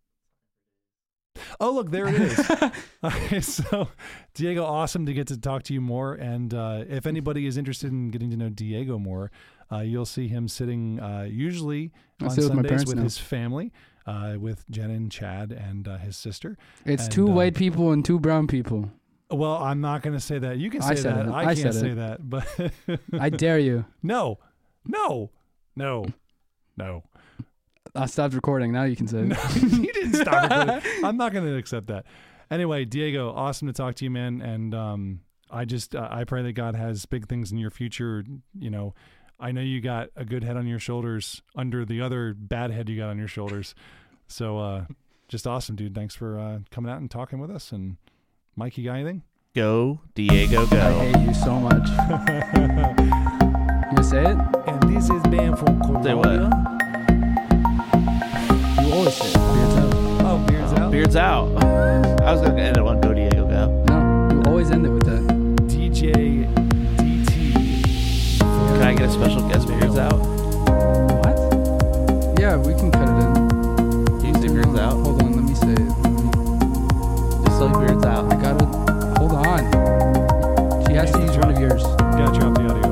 Oh, look, there it is. Okay, so Diego, awesome to get to talk to you more. And uh, if anybody is interested in getting to know Diego more, uh, you'll see him sitting uh, usually I on sit with my Sundays parents with now. his family, uh, with Jen and Chad and uh, his sister. It's And, two uh, white people and two brown people. Well, I'm not going to say that. You can say I said that. it. I, I can't said say it. that. But I dare you. no, no, no, no. I stopped recording. Now you can say it. No, you didn't stop recording. I'm not going to accept that. Anyway, Diego, awesome to talk to you, man. And um, I just uh, I pray that God has big things in your future. You know, I know you got a good head on your shoulders under the other bad head you got on your shoulders. So uh, just awesome, dude. Thanks for uh, coming out and talking with us. And Mike, you got anything? Go, Diego, go. I hate you so much. You gonna say it? And this is Ben from Say what? Colombia. You always say it. Beards out. Oh, beards out. Beards out. I was going to end it on Go, Diego, go. No, you always end it with that. D J cuts out. I gotta hold on. She has to use one of yours. Gotta drop the audio.